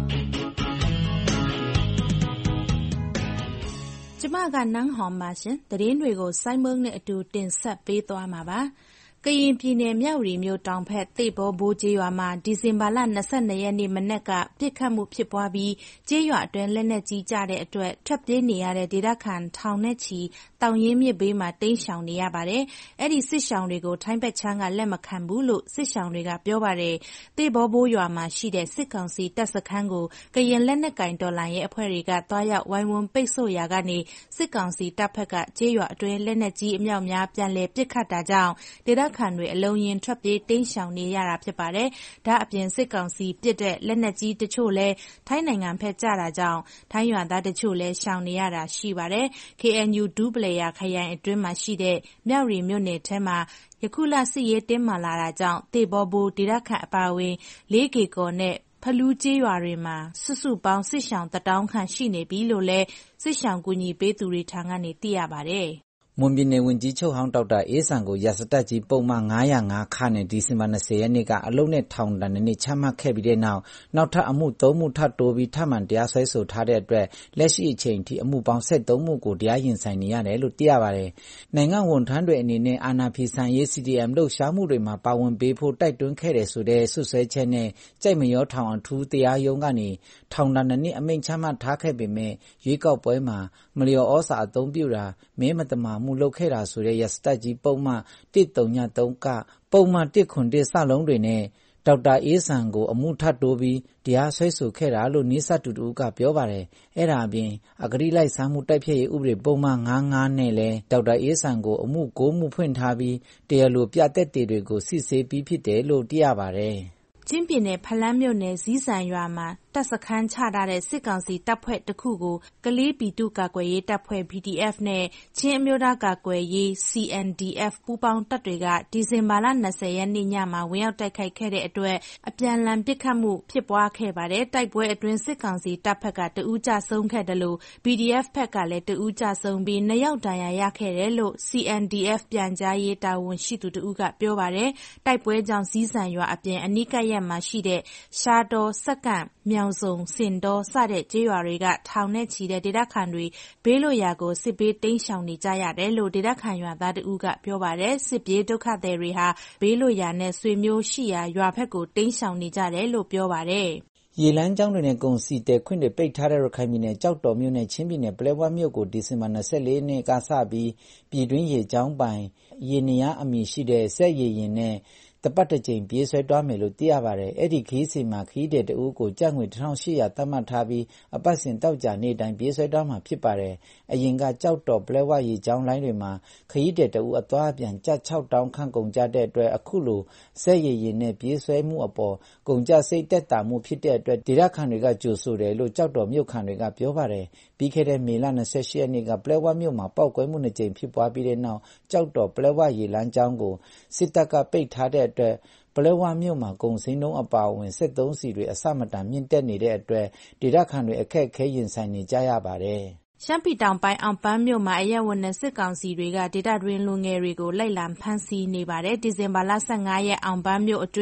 ကျမကနန်းဟောင်ပါရှင်သတင်းတွေကိုစိုင်းမုံနဲ့အတူတင်ဆက်ပေးသွားမှာပါကရင်ပြည်နယ်မြောက်ရီမြို့တောင်ဘက်သေဘောဘိုးကျေးရွာမှာဒီဇင်ဘာလ၂၂ရက်နေ့မနက်ကပြစ်ခတ်မှုဖြစ်ပွားပြီးကျေးရွာအတွင်းလက်နက်ကြီးကျတဲ့အတွက်ထွက်ပြေးနေရတဲ့ဒေသခံထောင်နဲ့ချီတောင်ရင်းမြစ်ဘေးမှာတိမ်းရှောင်နေရပါတယ်။အဲ့ဒီစစ်ရှောင်တွေကိုထိုင်းဘက်ချမ်းကလက်မခံဘူးလို့စစ်ရှောင်တွေကပြောပါတယ်။သေဘောဘိုးရွာမှာရှိတဲ့စစ်ကောင်စီတပ်စခန်းကိုကရင်လက်နက်ကင်တော်လှန်ရေးအဖွဲ့တွေကတွားရောက်ဝိုင်းဝန်းပိတ်ဆို့ရာကနေစစ်ကောင်စီတပ်ဖက်ကကျေးရွာအတွင်းလက်နက်ကြီးအမြောက်များပြန်လည်ပစ်ခတ်တာကြောင့်ဒေသခံတွေအလုံးရင်ထွက်ပြေးတိမ်းရှောင်နေရတာဖြစ်ပါတယ်။ဒါအပြင်စစ်ကောင်စီပစ်တဲ့လက်နက်ကြီးတချို့လည်းထိုင်းနိုင်ငံဖက်ကျတာကြောင့်ထိုင်းရွာသားတချို့လည်းရှောင်နေရတာရှိပါတယ်။ K N U ဒူးပလေယာခရိုင်အတွင်းမှာရှိတဲ့မြောက်ရီမြို့နယ်ထဲမှာယခုလစစ်ရေးတင်းမာလာတာကြောင့်တေဘောဘိုဒေသခံအပါအဝင်လေးကေကော်နဲ့ဖလူးကျေးရွာတွေမှာစုစုပေါင်းစစ်ရှောင်တတောင်းခန့်ရှိနေပြီလို့လည်းစစ်ရှောင်ကူညီပေးသူတွေထံကနေသိရပါတယ်။မွန်ပြည်နယ်ဝန်ကြီးချုပ်ဟောင်းဒေါက်တာအေးဆန်ကိုရာဇသတ်ကြီးပုံမှန်၅၀၅ခနဲ့ဒီဇင်ဘာ၂၀ရက်နေ့ကအလုပ်နဲ့ထောင်ဒဏ်နဲ့ချမှတ်ခဲ့ပြီးတဲ့နောက်နောက်ထပ်အမှုသုံးမှုထပ်တိုးပြီးထပ်မံတရားစွဲဆိုထားတဲ့အတွက်လက်ရှိအချိန်ထိအမှုပေါင်း၁၃မှုကိုတရားရင်ဆိုင်နေရတယ်လို့သိရပါတယ်။နိုင်ငံဝန်ထမ်းတွေအနေနဲ့အာဏာဖီဆန်ရေး C D M လှုပ်ရှားမှုတွေမှာပါဝင်ပေးဖို့တိုက်တွန်းခဲ့တယ်ဆိုတဲ့ဆွဆွဲချက်နဲ့ကြိုက်မရောထောင်အထူးတရားရုံးကနေထောင်ဒဏ်နှစ်အမိန့်ချမှတ်ထားခဲ့ပေမဲ့ရွေးကောက်ပွဲမှာမလျော်ဩစာအသုံးပြုတာမဲမတမာမှုလုပ်ခဲ့တာဆိုတဲ့ရစတက်ကြီးပုံမှန်၁၃၃ကပုံမှန်၁၇၁စလုံးတွေနဲ့ဒေါက်တာအေးဆန်ကိုအမှုထပ်တိုးပြီးတရားစွဲဆိုခဲ့တာလို့နိစတူတူကပြောပါတယ်။အဲ့ဒါအပြင်အဂတိလိုက်စားမှုတိုက်ဖျက်ရေးဥပဒေပုံမှန်၅၅နဲ့လည်းဒေါက်တာအေးဆန်ကိုအမှု၉မှုဖွင့်ထားပြီးတရားလိုပြသက်တေတွေကိုစစ်ဆေးပြီးဖြစ်တယ်လို့သိရပါတယ်။ချင်းပြည်နယ်ဖလန်းမြို့နယ်ဇီးဆန်ရွာမှာတပ်စခန်းချထားတဲ့စစ်ကောင်စီတပ်ဖွဲ့တစ်ခုကိုကလေးပြည်သူ့ကာကွယ်ရေးတပ်ဖွဲ့ B D F နဲ့ချင်းအမျိုးသားကာကွယ်ရေး C N D F ပူးပေါင်းတပ်တွေကဒီဇင်ဘာလ၂၀ရက်နေ့ညမှာဝင်ရောက်တိုက်ခိုက်ခဲ့တဲ့အတွက်အပြန်အလှန်ပစ်ခတ်မှုဖြစ်ပွားခဲ့ပါတယ်။တိုက်ပွဲအတွင်းစစ်ကောင်စီတပ်ဖက်ကတဦးကြဆုံးခဲ့တယ်လို့ B D F ဖက်ကလည်းတဦးကြဆုံးပြီးနှစ်ယောက်ဒဏ်ရာရခဲ့တယ်လို့ C N D F ပြန်ကြားရေးတာဝန်ရှိသူတဦးကပြောပါတယ်။တိုက်ပွဲကြောင့်ဇီးဆန်ရွာအပြင်အနီးကပ်ရက်မှာရှိတဲ့ရှားတော်စက္ကန့်မြောင်စုံစင်တော်စတဲ့ကျေးရွာတွေကထောင်နဲ့ချီတဲ့ဒေသခံတွေဘေးလွတ်ရာကိုစစ်ဘေးတိမ်းရှောင်နေကြရတယ်လို့ဒေသခံရွာသားတဦးကပြောပါတယ်။စစ်ပြေးဒုက္ခသည်တွေဟာဘေးလွတ်ရာနဲ့ဆွေမျိုးရှိရာရွာဘက်ကိုတိမ်းရှောင်နေကြတယ်လို့ပြောပါတယ်။ရေလမ်းကြောင်းတွေနဲ့ကုန်စည်တဲ့ခွင့်တွေပိတ်ထားတဲ့ရခိုင်ပြည်နယ်ကြောက်တော်မြို့နယ်ချင်းပြည်နယ်ပလဲဝါမြို့ကိုဒီဇင်ဘာ၂၄ရက်နေ့ကစပြီးပြည်တွင်းရေကြောင်းပိုင်ရေနေရအမည်ရှိတဲ့စက်ရေရင်နဲ့တပတ်တစ်ကြိမ်ပြေးဆွဲတွားမယ်လို့သိရပါတယ်။အဲ့ဒီခီးစီမှာခီးတဲ့တူကိုကြက်ငွေတစ်ထောင်ရှစ်ရာသတ်မှတ်ထားပြီးအပတ်စဉ်တောက်ကြနေ့တိုင်းပြေးဆွဲတွားမှာဖြစ်ပါတယ်။အရင်ကကြောက်တော်ပလဲဝါရေကြောင်းလိုင်းတွေမှာခီးတဲ့တူအသွားပြန်ကြက်၆တောင်းခန့်ကုန်ကြတဲ့အတွက်အခုလိုစက်ရည်ရည်နဲ့ပြေးဆွဲမှုအပေါ်ကုန်ကြစိတ်တက်တာမှုဖြစ်တဲ့အတွက်ဒေသခံတွေကကြိုဆိုတယ်လို့ကြောက်တော်မြို့ခံတွေကပြောပါတယ်။ပြီးခဲ့တဲ့မေလ၂၈ရက်နေ့ကပလဲဝါမြို့မှာပောက်ကွဲမှုနှစ်ကြိမ်ဖြစ်ပွားပြီးတဲ့နောက်ကြောက်တော်ပလဲဝါရေလမ်းကြောင်းကိုစစ်တပ်ကပိတ်ထားတဲ့အတွက်ပလဲဝါမြို့မှာကုန်စည်နှုန်းအပါအဝင်စက်သုံးဆီတွေအဆမတန်မြင့်တက်နေတဲ့အတွက်ဒေသခံတွေအခက်အခဲရင်ဆိုင်နေကြရပါတယ်။ရှမ်းပြည်တောင်ပိုင်းအောင်ပန်းမြို့မှာအရက်ဝတ်နဲ့စစ်ကောင်စီတွေကဒေသတွင်းလူငယ်တွေကိုလိုက်လံဖမ်းဆီးနေပါတယ်။ဒီဇင်ဘာလ၁၅ရက်အောင်ပန်းမြို့အတွင်း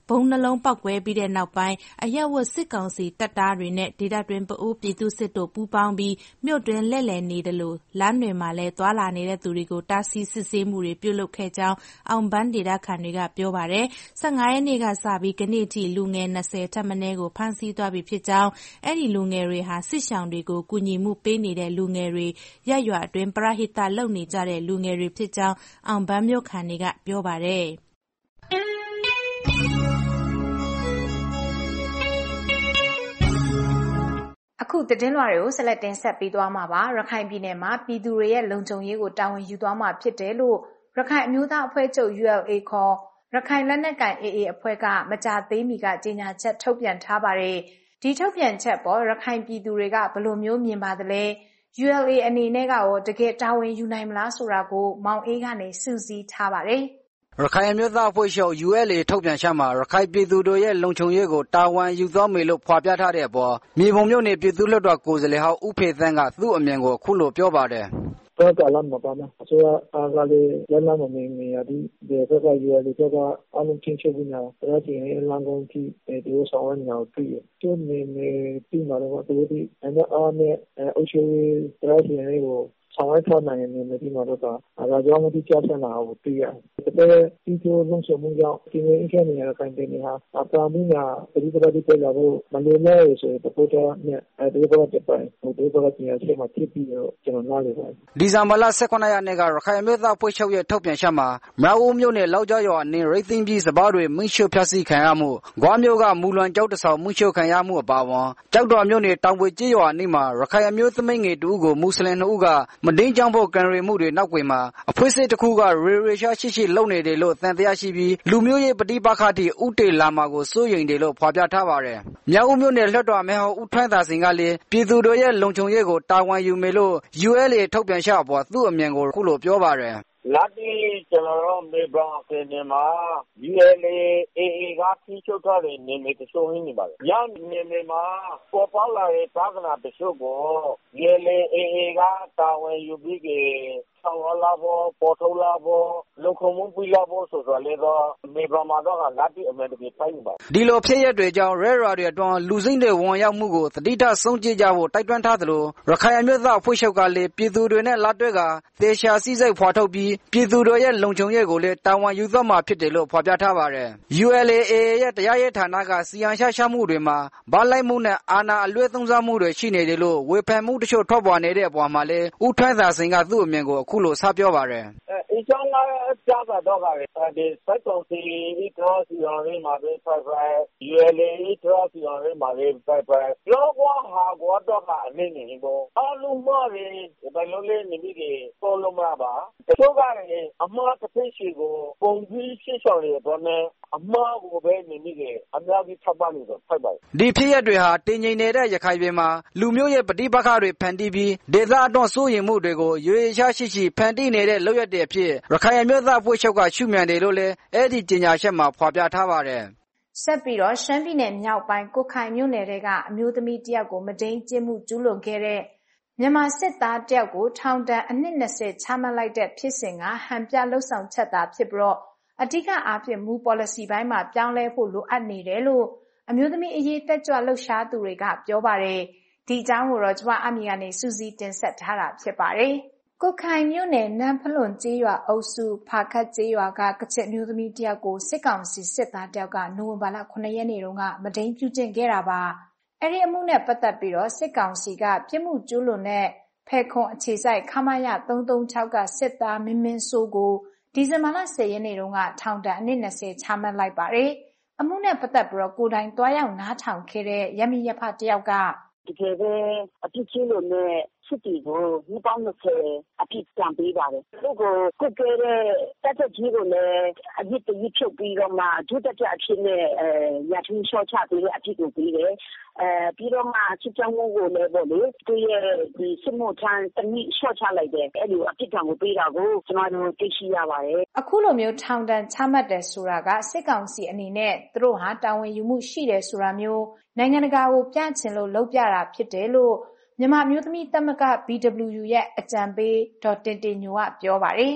ဗုံးနှလုံးပေါက်ကွဲပြီးတဲ့နောက်ပိုင်းအရပ်ဝတ်စစ်ကောင်စီတပ်သားတွေနဲ့ဒေသတွင်းပအိုးပြည်သူ့စစ်တို့ပူးပေါင်းပြီးမြို့တွင်းလှည့်လည်နေတယ်လို့လမ်းတွေမှာလည်းသွာလာနေတဲ့သူတွေကိုတားဆီးစစ်ဆေးမှုတွေပြုလုပ်ခဲ့ကြောင်းအောင်ပန်းဒေသခံတွေကပြောပါတယ်။၁၅ရက်နေ့ကစပြီးကနေ့ထိလူငယ်၂၀ထက်မနည်းကိုဖမ်းဆီးသွားပြီဖြစ်ကြောင်းအဲ့ဒီလူငယ်တွေဟာစစ်ရှောင်တွေကိုကူညီမှုပေးနေတဲ့လူငယ်တွေရပ်ရွာအတွင်းပရဟိတလုပ်နေကြတဲ့လူငယ်တွေဖြစ်ကြောင်းအောင်ပန်းမြို့ခံတွေကပြောပါတယ်။အခုသတင်းလွှာတွေကိုဆက်လက်တင်ဆက်ပေးသွားမှာပါရခိုင်ပြည်နယ်မှာပြည်သူတွေရဲ့လုံခြုံရေးကိုတာဝန်ယူသွားမှာဖြစ်တယ်လို့ရခိုင်အမျိုးသားအဖွဲ့ချုပ် U L A ခေါ်ရခိုင်လက်နက်ကိုင် A A အဖွဲ့ကမကြာသေးမီကကြေညာချက်ထုတ်ပြန်ထားပါတယ်ဒီထုတ်ပြန်ချက်ပေါ်ရခိုင်ပြည်သူတွေကဘယ်လိုမျိုးမြင်ပါသလဲ U L A အနေနဲ့ကရောတကယ်တာဝန်ယူနိုင်မလားဆိုတာကိုမောင်အေးကနေစူးစီးထားပါတယ်ရခိုင်အမျိုးသားအဖွဲ့ချုပ် U L A ထုတ်ပြန်ချက်မှာရခိုင်ပြည်သူတို့ရဲ့လုံခြုံရေးကိုတာဝန်ယူသွားမယ်လို့ဖော်ပြထားတဲ့အပေါ်မြေပုံမြို့နယ်ပြည်သူ့လွှတ်တော်ကိုယ်စားလှယ်ဟောင်းဦးဖေသန်းကသူ့အမြင်ကိုအခုလိုပြောပါတယ်တော့ကာလမှာပါနော်ဆိုတော့အားကလေးလက်လမ်းမမင်းနေရသည်ဒီဘက်က U L A ဘက်ကအလုံးချင်းချုပ်နေတာဒါကြည့်ရင်လမ်းကုန်ကြည့်ဒီလိုဆောင်ရနေတာကိုတွေ့ရသူနေနေပြီးမှတော့သူဒီအဲ့အားနဲ့အုပ်ချုပ်ရေးဒါကြည့်ရင်ကိုဆောင်ရွက်ထားနိုင်နေတယ်ဒီမှာတော့ဒါကြောင့်မတိကျဆန်းလာကိုတွေ့ရတယ်။ဒါပေမဲ့ဒီလိုလုံခြုံမှုကြောင့်ဒီနေ့အချက်နေရတဲ့တိုင်းပြည်ဟာအပမ်းမြာပြည်သူတွေပြည်လာဖို့မလိုလဲဆိုတဲ့ပေါ်တော့နဲ့အဲဒီဘောတဲ့ပိုင်းဒီဘောကပြန်ဆက်မှဖြစ်ပြီးတော့ကျွန်တော်နားလည်ပါတယ်။ဒီဇင်ဘာလ၁၇ရက်နေ့ကရခိုင်အမျိုးသားဖွဲ့ချုပ်ရဲ့ထုတ်ပြန်ချက်မှာမြောက်ဦးမြို့နယ်လောက်ကျော်ရွာနေရိတ်သိမ်းပြီးစပားတွေမင်းရှုဖျက်ဆီးခံရမှု၊ဂွားမြို့ကမူလွန်ကျောက်တဆောင်မင်းရှုခံရမှုအပါအဝင်ကျောက်တော်မြို့နယ်တောင်ပွေကျေးရွာအနီးမှာရခိုင်အမျိုးသမီးငယ်တူကိုမွတ်စလင်နှစ်ဦးကမဒင်းကြောင့်ဖို့ကံရီမှုတွေနောက်ွယ်မှာအဖွဲ့အစည်းတစ်ခုကရေရေရှားရှိရှိလုပ်နေတယ်လို့သံသယရှိပြီးလူမျိုးရေးပဋိပက္ခတိဥတေလာမှာကိုစိုးရိမ်တယ်လို့ဖော်ပြထားပါတယ်။မြောက်ဦးမြို့နယ်လွှတ်တော်အမတ်ဟောင်းဦးထွန်းသာစင်ကလည်းပြည်သူတို့ရဲ့လုံခြုံရေးကိုတာဝန်ယူမယ်လို့ U L A ထုတ်ပြန်ချက်အပေါ်သူ့အမြင်ကိုအခုလိုပြောပါတယ်။လက်ဒီကျွန်တော်တို့မေဘရာအင်းမှာ U L A A A ကထိချုပ်ထားတဲ့နေမြေတချို့ရင်းနေပါတယ်။ညနေနေမှာပေါ်ပေါလာတဲ့ဘာကနာတချို့ကို U L A A A ကတာဝန်ယူပြီးကြဆောင်လာဖို့ပေါ်ထုတ်လာဖို့လုံခြုံမှုပြလာဖို့ဆိုတော့လေတော့မေဘရာမှာတော့လက်ဒီအမှန်တကယ်ဖိုင်နေပါဒီလိုဖြစ်ရက်တွေကြောင့်ရဲရာတွေအတွင်းလူစိမ့်တွေဝန်ရောက်မှုကိုသတိထားဆုံးကြည့်ကြဖို့တိုက်တွန်းထားသလိုရခိုင်အမျိုးသားအဖွဲ့ချုပ်ကလည်းပြည်သူတွေနဲ့လက်တွဲကတေချာစည်းစိမ်ဖော်ထုတ်ပြီးပြည်သူတို့ရဲ့လုံခြုံရေးကိုလည်းတာဝန်ယူသွားမှာဖြစ်တယ်လို့ဖော်ပြထားပါတယ်။ U L A A A ရဲ့တရားရေးဌာနကစီရင်ရှားရှားမှုတွေမှာဗလိုက်မှုနဲ့အာဏာအလွဲသုံးစားမှုတွေရှိနေတယ်လို့ဝေဖန်မှုတချို့ထွက်ပေါ်နေတဲ့အပေါ်မှာလည်းဦးထွန်းသာစင်ကသူ့အမြင်ကိုအခုလိုစပြောပါတယ်။အဲအကြောင်းအကြားကတော့ကဒီစက်ကောင်စီဒီတော့စီအောင်ရင်းမှာပဲဖိုင်ဖိုင် U L A တော့စီအောင်ရင်းမှာပဲဖိုင်ဖိုင်လောကဟာကတော့ကနေနေပေါ့အလုံးမရင်းဘယ်လိုလဲနေပြီးပေါ်လုံးမပါတချို့ကလည်းအမှားတစ်ဖြစ်ရှိကိုပုံပြီးရှင်းဆောင်ရတော့နဲ့အမှားကိုပဲနေမိတယ်အများကြီးထောက်ပံ့နေတော့ဖိုက်ပါဒီဖြစ်ရက်တွေဟာတင်ငိမ့်နေတဲ့ရခိုင်ပြည်မှာလူမျိုးရဲ့ပဋိပက္ခတွေဖန်တီးပြီးဒေသအတွင်းစိုးရိမ်မှုတွေကိုရွေရှားရှိရှိဖန်တီးနေတဲ့လုပ်ရက်တွေအဖြစ်ရခိုင်အမျိုးသားအဖွဲ့ချုပ်ကရှုမြင်တယ်လို့လည်းအဲ့ဒီကြေညာချက်မှာဖော်ပြထားပါတယ်ဆက်ပြီးတော့ရှမ်းပြည်နယ်မြောက်ပိုင်းကိုခိုင်မြို့နယ်ထဲကအမျိုးသမီးတယောက်ကိုမဒိန်းကျင့်မှုကျူးလွန်ခဲ့တဲ့မြန်မာစစ်သားတယောက်ကိုထောင်ဒဏ်အနှစ်၂၀ချမှတ်လိုက်တဲ့ဖြစ်စဉ်ကဟန်ပြလှုပ်ဆောင်ချက်သာဖြစ်ပြီးတော့အဓိကအားဖြင့်မူ policy ဘိုင်းမှာပြောင်းလဲဖို့လိုအပ်နေတယ်လို့အမျိုးသမီးအရေးတက်ကြွလှုပ်ရှားသူတွေကပြောပါတယ်ဒီအကြောင်းကိုတော့ကျွန်မအမီကနေစူးစီးတင်ဆက်ထားတာဖြစ်ပါတယ်ကိုခိုင်မြို့နယ်နန်းဖလွန်ကျေးရွာအုပ်စုဖာခတ်ကျေးရွာကကချစ်မျိုးသမီးတယောက်ကိုစစ်ကောင်စီစစ်သားတယောက်ကနိုဝင်ဘာလခုနှစ်ရက်နေ့တုန်းကမဒိန်းပြုကျင့်ခဲ့တာပါအဲ့ဒီအမှုနဲ့ပတ်သက်ပြီးတော့စစ်ကောင်စီကပြစ်မှုကျူးလွန်တဲ့ဖဲခွန်အခြေစိုက်ခမရ၃၃၆ကစစ်သားမင်းမင်းစိုးကိုဒီဇင်ဘာလ၁၀ရက်နေ့တုန်းကထောင်ဒဏ်အနှစ်၂၀ချမှတ်လိုက်ပါတယ်အမှုနဲ့ပတ်သက်ပြီးတော့ကိုယ်တိုင်တွားရောက်နားထောင်ခဲ့တဲ့ရမီရဖတယောက်ကတကယ်ပဲအပြစ်ချင်းလို့နဲ့စစ်တီကိုနှစ်ပေါင်း၂၀အပြစ်တံပေးပါတယ်။သူကိုကုတ်ခဲ့တဲ့တက်တက်ကြီးကိုလည်းအပြစ်တကြီးဖြုတ်ပြီးတော့မှဒုတက်ကြအဖြစ်နဲ့အဲရထင်းလျှော့ချပေးတဲ့အပြစ်ကိုပေးတယ်။အဲပြီးတော့မှစစ်ကြောင်းကိုလည်းပေါ့လေသူရဲ့ဒီစစ်မှုထမ်းတနည်းလျှော့ချလိုက်တယ်။အဲ့လိုအပြစ်ကံကိုပေးတာကိုကျွန်တော်တို့သိရှိရပါတယ်။အခုလိုမျိုးထောင်ဒဏ်ချမှတ်တယ်ဆိုတာကစစ်ကောင်စီအနေနဲ့သူတို့ဟာတာဝန်ယူမှုရှိတယ်ဆိုတာမျိုးနိုင်ငံတကာကိုပြချင်လို့လုပ်ပြတာဖြစ်တယ်လို့မြန်မာမျိုးသမီးသမဂ္ဂ B W U ရဲ့အကြံပေးဒေါ်တင်တင်ညိုကပြောပါတယ်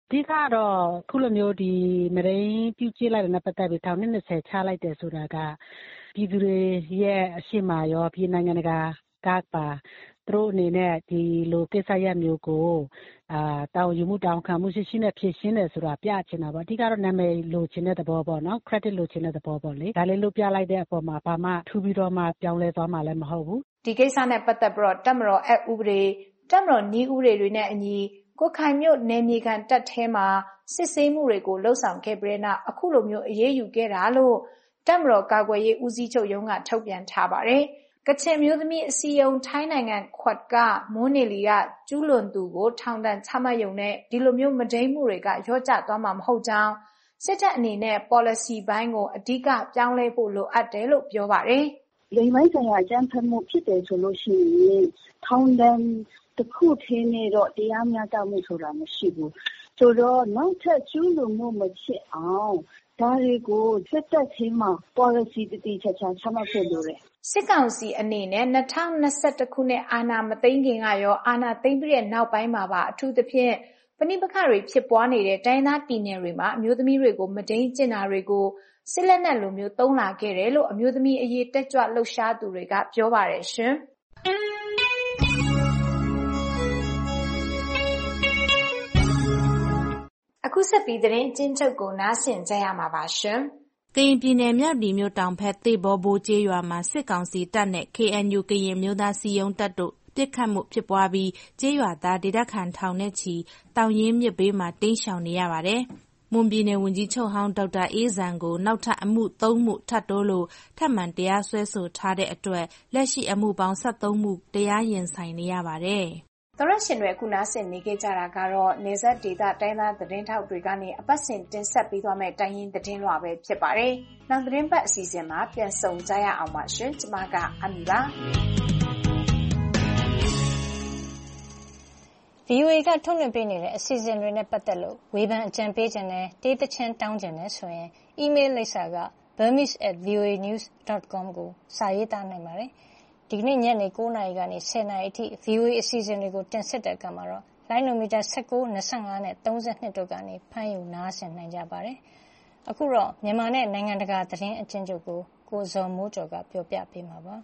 ဒီကတော့ခုလိုမျိုးဒီမရင်းပြုတ်ကြည့်လိုက်တဲ့ပတ်သက်ပြီးထောင်နှစ်၂၀ချလိုက်တယ်ဆိုတာကပြည်သူတွေရဲ့အရှိမရောပြည်နိုင်ငံတကာကပါသူတို့အနေနဲ့ဒီလိုကိစ္စရပ်မျိုးကိုအာတောင်းယူမှုတောင်းခံမှုရှိရှိနဲ့ဖြည့်ရှင်းတယ်ဆိုတာပြချင်တာပေါ့အဓိကတော့နာမည်လိုချင်တဲ့သဘောပေါ့နော် credit လိုချင်တဲ့သဘောပေါ့လေဒါလေးလို့ပြလိုက်တဲ့အပေါ်မှာဘာမှထူပြီးတော့မှပြောင်းလဲသွားမှလည်းမဟုတ်ဘူးဒီကိစ္စနဲ့ပတ်သက်ပြီးတော့တပ်မတော်အက်ဥပဒေတပ်မတော်နည်းဥပဒေတွေနဲ့အညီကိုခိုင်မြို့နယ်မြေခံတပ်ထဲမှာစစ်ဆေးမှုတွေကိုလှုပ်ဆောင်ခဲ့ပြီးနောက်အခုလိုမျိုးအရေးယူခဲ့တာလို့တပ်မတော်ကာကွယ်ရေးဦးစီးချုပ်ရုံးကထုတ်ပြန်ထားပါတယ်ကချင်မျိုးသမီးအစည်းအရုံးထိုင်းနိုင်ငံခွတ်ကမွန်းနေလီကကျူးလွန်သူကိုထောင်ဒဏ်ချမှတ်ရုံနဲ့ဒီလိုမျိုးမဒိမ်းမှုတွေကရောကျသွားမှာမဟုတ်ကြောင်းစစ်တပ်အနေနဲ့ policy ဘိုင်းကိုအဓိကပြောင်းလဲဖို့လိုအပ်တယ်လို့ပြောပါတယ်။လိမ်မိုင်းဆိုင်ရာအကြမ်းဖက်မှုဖြစ်တယ်ဆိုလို့ရှိရင်ထောင်ဒဏ်တစ်ခုထင်းနဲ့တော့တရားမျှတမှုဆိုတာမရှိဘူး။ဆိုတော့နောက်ထပ်ကျူးလွန်မှုမဖြစ်အောင်ဒါတွေကိုစစ်တပ်ချင်းမှာ policy တည်တည်ချာချာချမှတ်ဖို့လိုတယ်စစ်ကောင်စီအနေနဲ့၂၀၂၁ခုနှစ်အာဏာမသိမ်းခင်ကရောအာဏာသိမ်းပြီးတဲ့နောက်ပိုင်းမှာပါအထူးသဖြင့်ပဋိပက္ခတွေဖြစ်ပွားနေတဲ့တိုင်းသားပြည်နယ်တွေမှာအမျိုးသမီးတွေကိုမဒိမ်းကျင့်တာတွေကိုစစ်လက်နက်လိုမျိုးသုံးလာခဲ့တယ်လို့အမျိုးသမီးအရေးတက်ကြွလှုပ်ရှားသူတွေကပြောပါတယ်ရှင်အခုဆက်ပြီးသတင်းကျဉ်းချုပ်ကိုနားဆင်ကြရမှာပါရှင်ကရင်ပြည်နယ်မြောက်ဒီမြို့တောင်ဖက်သေဘောဘိုးကျေးရွာမှာစစ်ကောင်စီတပ်နဲ့ K N U ကရင်မျိုးသားစီယုံတပ်တို့ပစ်ခတ်မှုဖြစ်ပွားပြီးကျေးရွာသားဒေသခံထောင်နဲ့ချီတောင်ရင်းမြစ်ဘေးမှာတိမ်းရှောင်နေရပါတယ်။မွန်ပြည်နယ်ဝန်ကြီးချုပ်ဟောင်းဒေါက်တာအေးဇံကိုနောက်ထပ်အမှု၃မှုထပ်တိုးလို့ထပ်မံတရားစွဲဆိုထားတဲ့အတွက်လက်ရှိအမှုပေါင်း၁၃မှုတရားရင်ဆိုင်နေရပါတယ်။သောရရှင်တွေအခုနားဆင်နေကြတာကတော့နေဆက်ဒေတာတိုင်းသားသတင်းထောက်တွေကနေအပတ်စဉ်တင်ဆက်ပေးသွားမယ့်တိုင်းရင်းသတင်းလွှာပဲဖြစ်ပါတယ်။နောက်သတင်းပတ်အစီအစဉ်မှာပြန်ဆုံကြရအောင်ပါရှင်။ကျွန်မကအမီပါ။ V O A ကထုတ်လွှင့်ပေးနေတဲ့အစီအစဉ်တွေနဲ့ပတ်သက်လို့ဝေဖန်အကြံပေးခြင်းနဲ့တေးသချင်းတောင်းခြင်းနဲ့ဆိုရင် email လိပ်စာက burmese at v o a news dot com ကိုစာရေးသားနိုင်ပါတယ်။ဒီကနေ့ညနေ၉နာရီကနေ၁၀နာရီအထိ V O A အစီအစဉ်တွေကိုတင်ဆက်တဲ့အခါမှာတော့လိုင်းနိုမီတာ၁၉ ၂၅နဲ့၃၂တို့ကနေဖမ်းယူနားဆင်နိုင်ကြပါတယ်။အခုတော့မြန်မာနဲ့နိုင်ငံတကာသတင်းအကျဉ်းချုပ်ကိုကိုဇော်မိုးကျော်ကပြောပြပေးမှာပါ။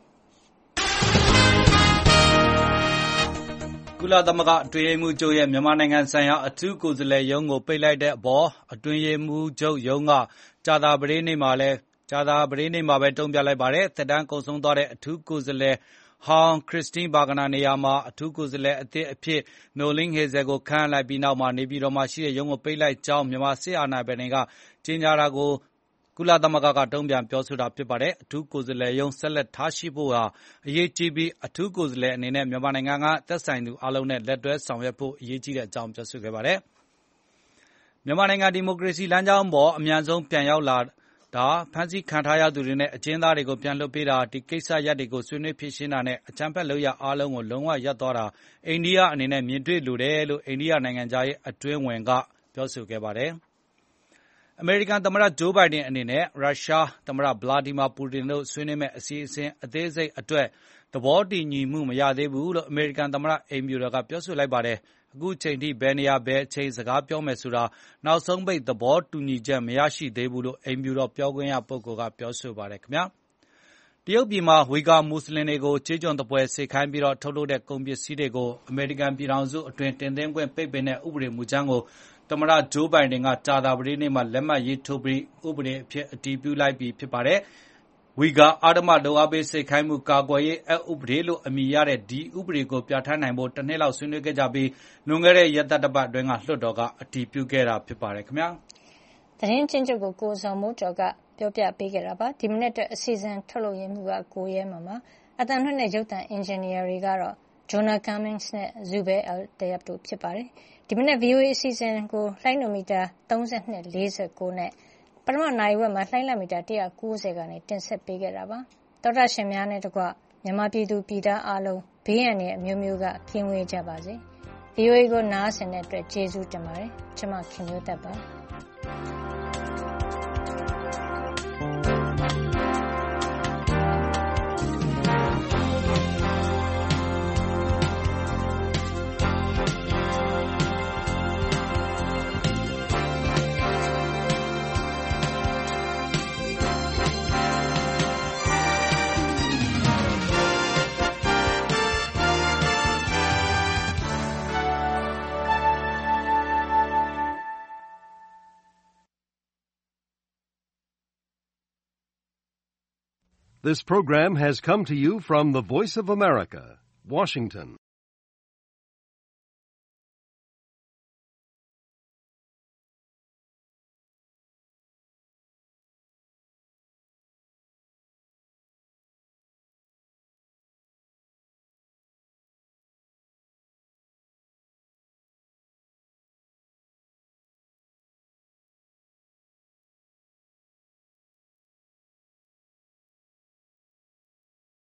ကုလသမဂ္ဂအတွင်းရေးမှူးချုပ်ရဲ့မြန်မာနိုင်ငံဆိုင်ရာအထူးကိုယ်စားလှယ်ရုံးကိုပိတ်လိုက်တဲ့အပေါ်အတွင်းရေးမှူးချုပ်ရုံးကကြာသပတေးနေ့မှာလည်းကြာသပတေးနေ့မှာပဲတုံ့ပြန်လိုက်ပါတယ်။သက်တမ်းကုန်ဆုံးသွားတဲ့အထူးကိုယ်စားလှယ်ဟောင်းခရစ်စတင်းဘာဂနာနေရာမှာအထူးကိုယ်စားလှယ်အသစ်အဖြစ်နိုလင်းဟေဇယ်ကိုခန့်လိုက်ပြီးနောက်မှာနေပြည်တော်မှာရှိတဲ့ရုံးကိုပိတ်လိုက်ကြောင်းမြန်မာစစ်အာဏာပိုင်တွေကကြေညာတာကိုကုလသမဂ္ဂကတုံ့ပြန်ပြောဆိုတာဖြစ်ပါတယ်။အထူးကိုယ်စားလှယ်ရုံးဆက်လက်ထားရှိဖို့ဟာအရေးကြီးပြီးအထူးကိုယ်စားလှယ်အနေနဲ့မြန်မာနိုင်ငံကသက်ဆိုင်သူအလုံးနဲ့လက်တွဲဆောင်ရွက်ဖို့အရေးကြီးတဲ့အကြောင်းပြောဆိုခဲ့ပါတယ်။မြန်မာနိုင်ငံဒီမိုကရေစီလမ်းကြောင်းပေါ်အမြန်ဆုံးပြန်ရောက်လာဒါဖမ်းဆီးခံထားရသူတွေနဲ့အကျဉ်းသားတွေကိုပြန်လွှတ်ပေးတာဒီကိစ္စရပ်တွေကိုဆွေးနွေးဖြေရှင်းတာနဲ့အကြမ်းဖက်လုပ်ရအားလုံးကိုလုံးဝရပ်သွားတာအိန္ဒိယအနေနဲ့မြင်တွေ့လိုတယ်လို့အိန္ဒိယနိုင်ငံသားရဲ့အတွင်းဝင်ကပြောဆိုခဲ့ပါတယ်။အမေရိကန်သမ္မတဂျိုးဘိုင်ဒန်အနေနဲ့ရုရှားသမ္မတဗလာဒီမာပူတင်တို့ဆွေးနွေးမဲ့အစီအစဉ်အသေးစိတ်အတွက်သဘောတည်ညီမှုမရသေးဘူးလို့အမေရိကန်သမ္မတအိမ်ဖြူတော်ကပြောဆိုလိုက်ပါတယ်။အခုချိန်ထိဘယ်နေရာဘယ်အချိန်စကားပြောမယ်ဆိုတာနောက်ဆုံးပိတ်သဘောတူညီချက်မရရှိသေးဘူးလို့အိမ်ဖြူတော်ပြောခွင့်ရပုဂ္ဂိုလ်ကပြောဆိုပါတယ်ခင်ဗျာတရုတ်ပြည်မှာဝီဂါမွတ်စလင်တွေကိုကြေးကျွန်တပွဲစေခိုင်းပြီးတော့ထုတ်လုပ်တဲ့ကုန်ပစ္စည်းတွေကိုအမေရိကန်ပြည်ထောင်စုအတွင်းတင်သွင်းခွင့်ပိတ်ပင်တဲ့ဥပဒေမူကြမ်းကိုသမ္မတဂျိုးဘိုင်ဒန်ကကြာသပတေးနေ့မှာလက်မှတ်ရေးထိုးပြီးဥပဒေအဖြစ်အတည်ပြုလိုက်ပြီဖြစ်ပါတယ်။ဝီဂါအာဓမ္မလုပ်အားပေးစေခိုင်းမှုကာကွယ်ရေးအက်ဥပဒေလို့အမည်ရတဲ့ဒီဥပဒေကိုပြဋ္ဌာန်းနိုင်ဖို့တစ်နှစ်လောက်ဆွေးနွေးခဲ့ကြပြီးလွန်ခဲ့တဲ့ရက်သတ္တပတ်အတွင်းကလွှတ်တော်ကအတည်ပြုခဲ့တာဖြစ်ပါတယ်ခင်ဗျာ။သတင်းချင်းချုပ်ကိုကိုဇော်မိုးကျော်ကပြောပြပေးခဲ့တာပါ။ဒီမိနစ်အတွက်အစီအစဉ်ထုတ်လုပ်ရမှုကကိုရဲမှာပါ။အတန်လွှင့်တဲ့ရုပ်သံအင်ဂျင်နီယာတွေကတော့ Jonah Cummings နဲ့ Zubair Al-Tayeb တို့ဖြစ်ပါတယ်။ဒီမနေ့ V O A အစီအစဉ်ကိုလှိုင်းနိုမီတာ၃၂ ၄၉နဲ့ပထမနိုင်ဝက်မှာလှိုင်းလက်မီတာ၁၉၀ကနေတင်ဆက်ပေးခဲ့တာပါ။သောတာရှင်များနဲ့တကွမြန်မာပြည်သူပြည်သားအားလုံးဘေးရန်တွေအမျိုးမျိုးကကင်းဝေးကြပါစေ။ V O A ကိုနားဆင်တဲ့အတွက်ကျေးဇူးတင်ပါတယ်။ကျွန်မခင်မျိုးသက်ပါ။ This program has come to you from the Voice of America, Washington.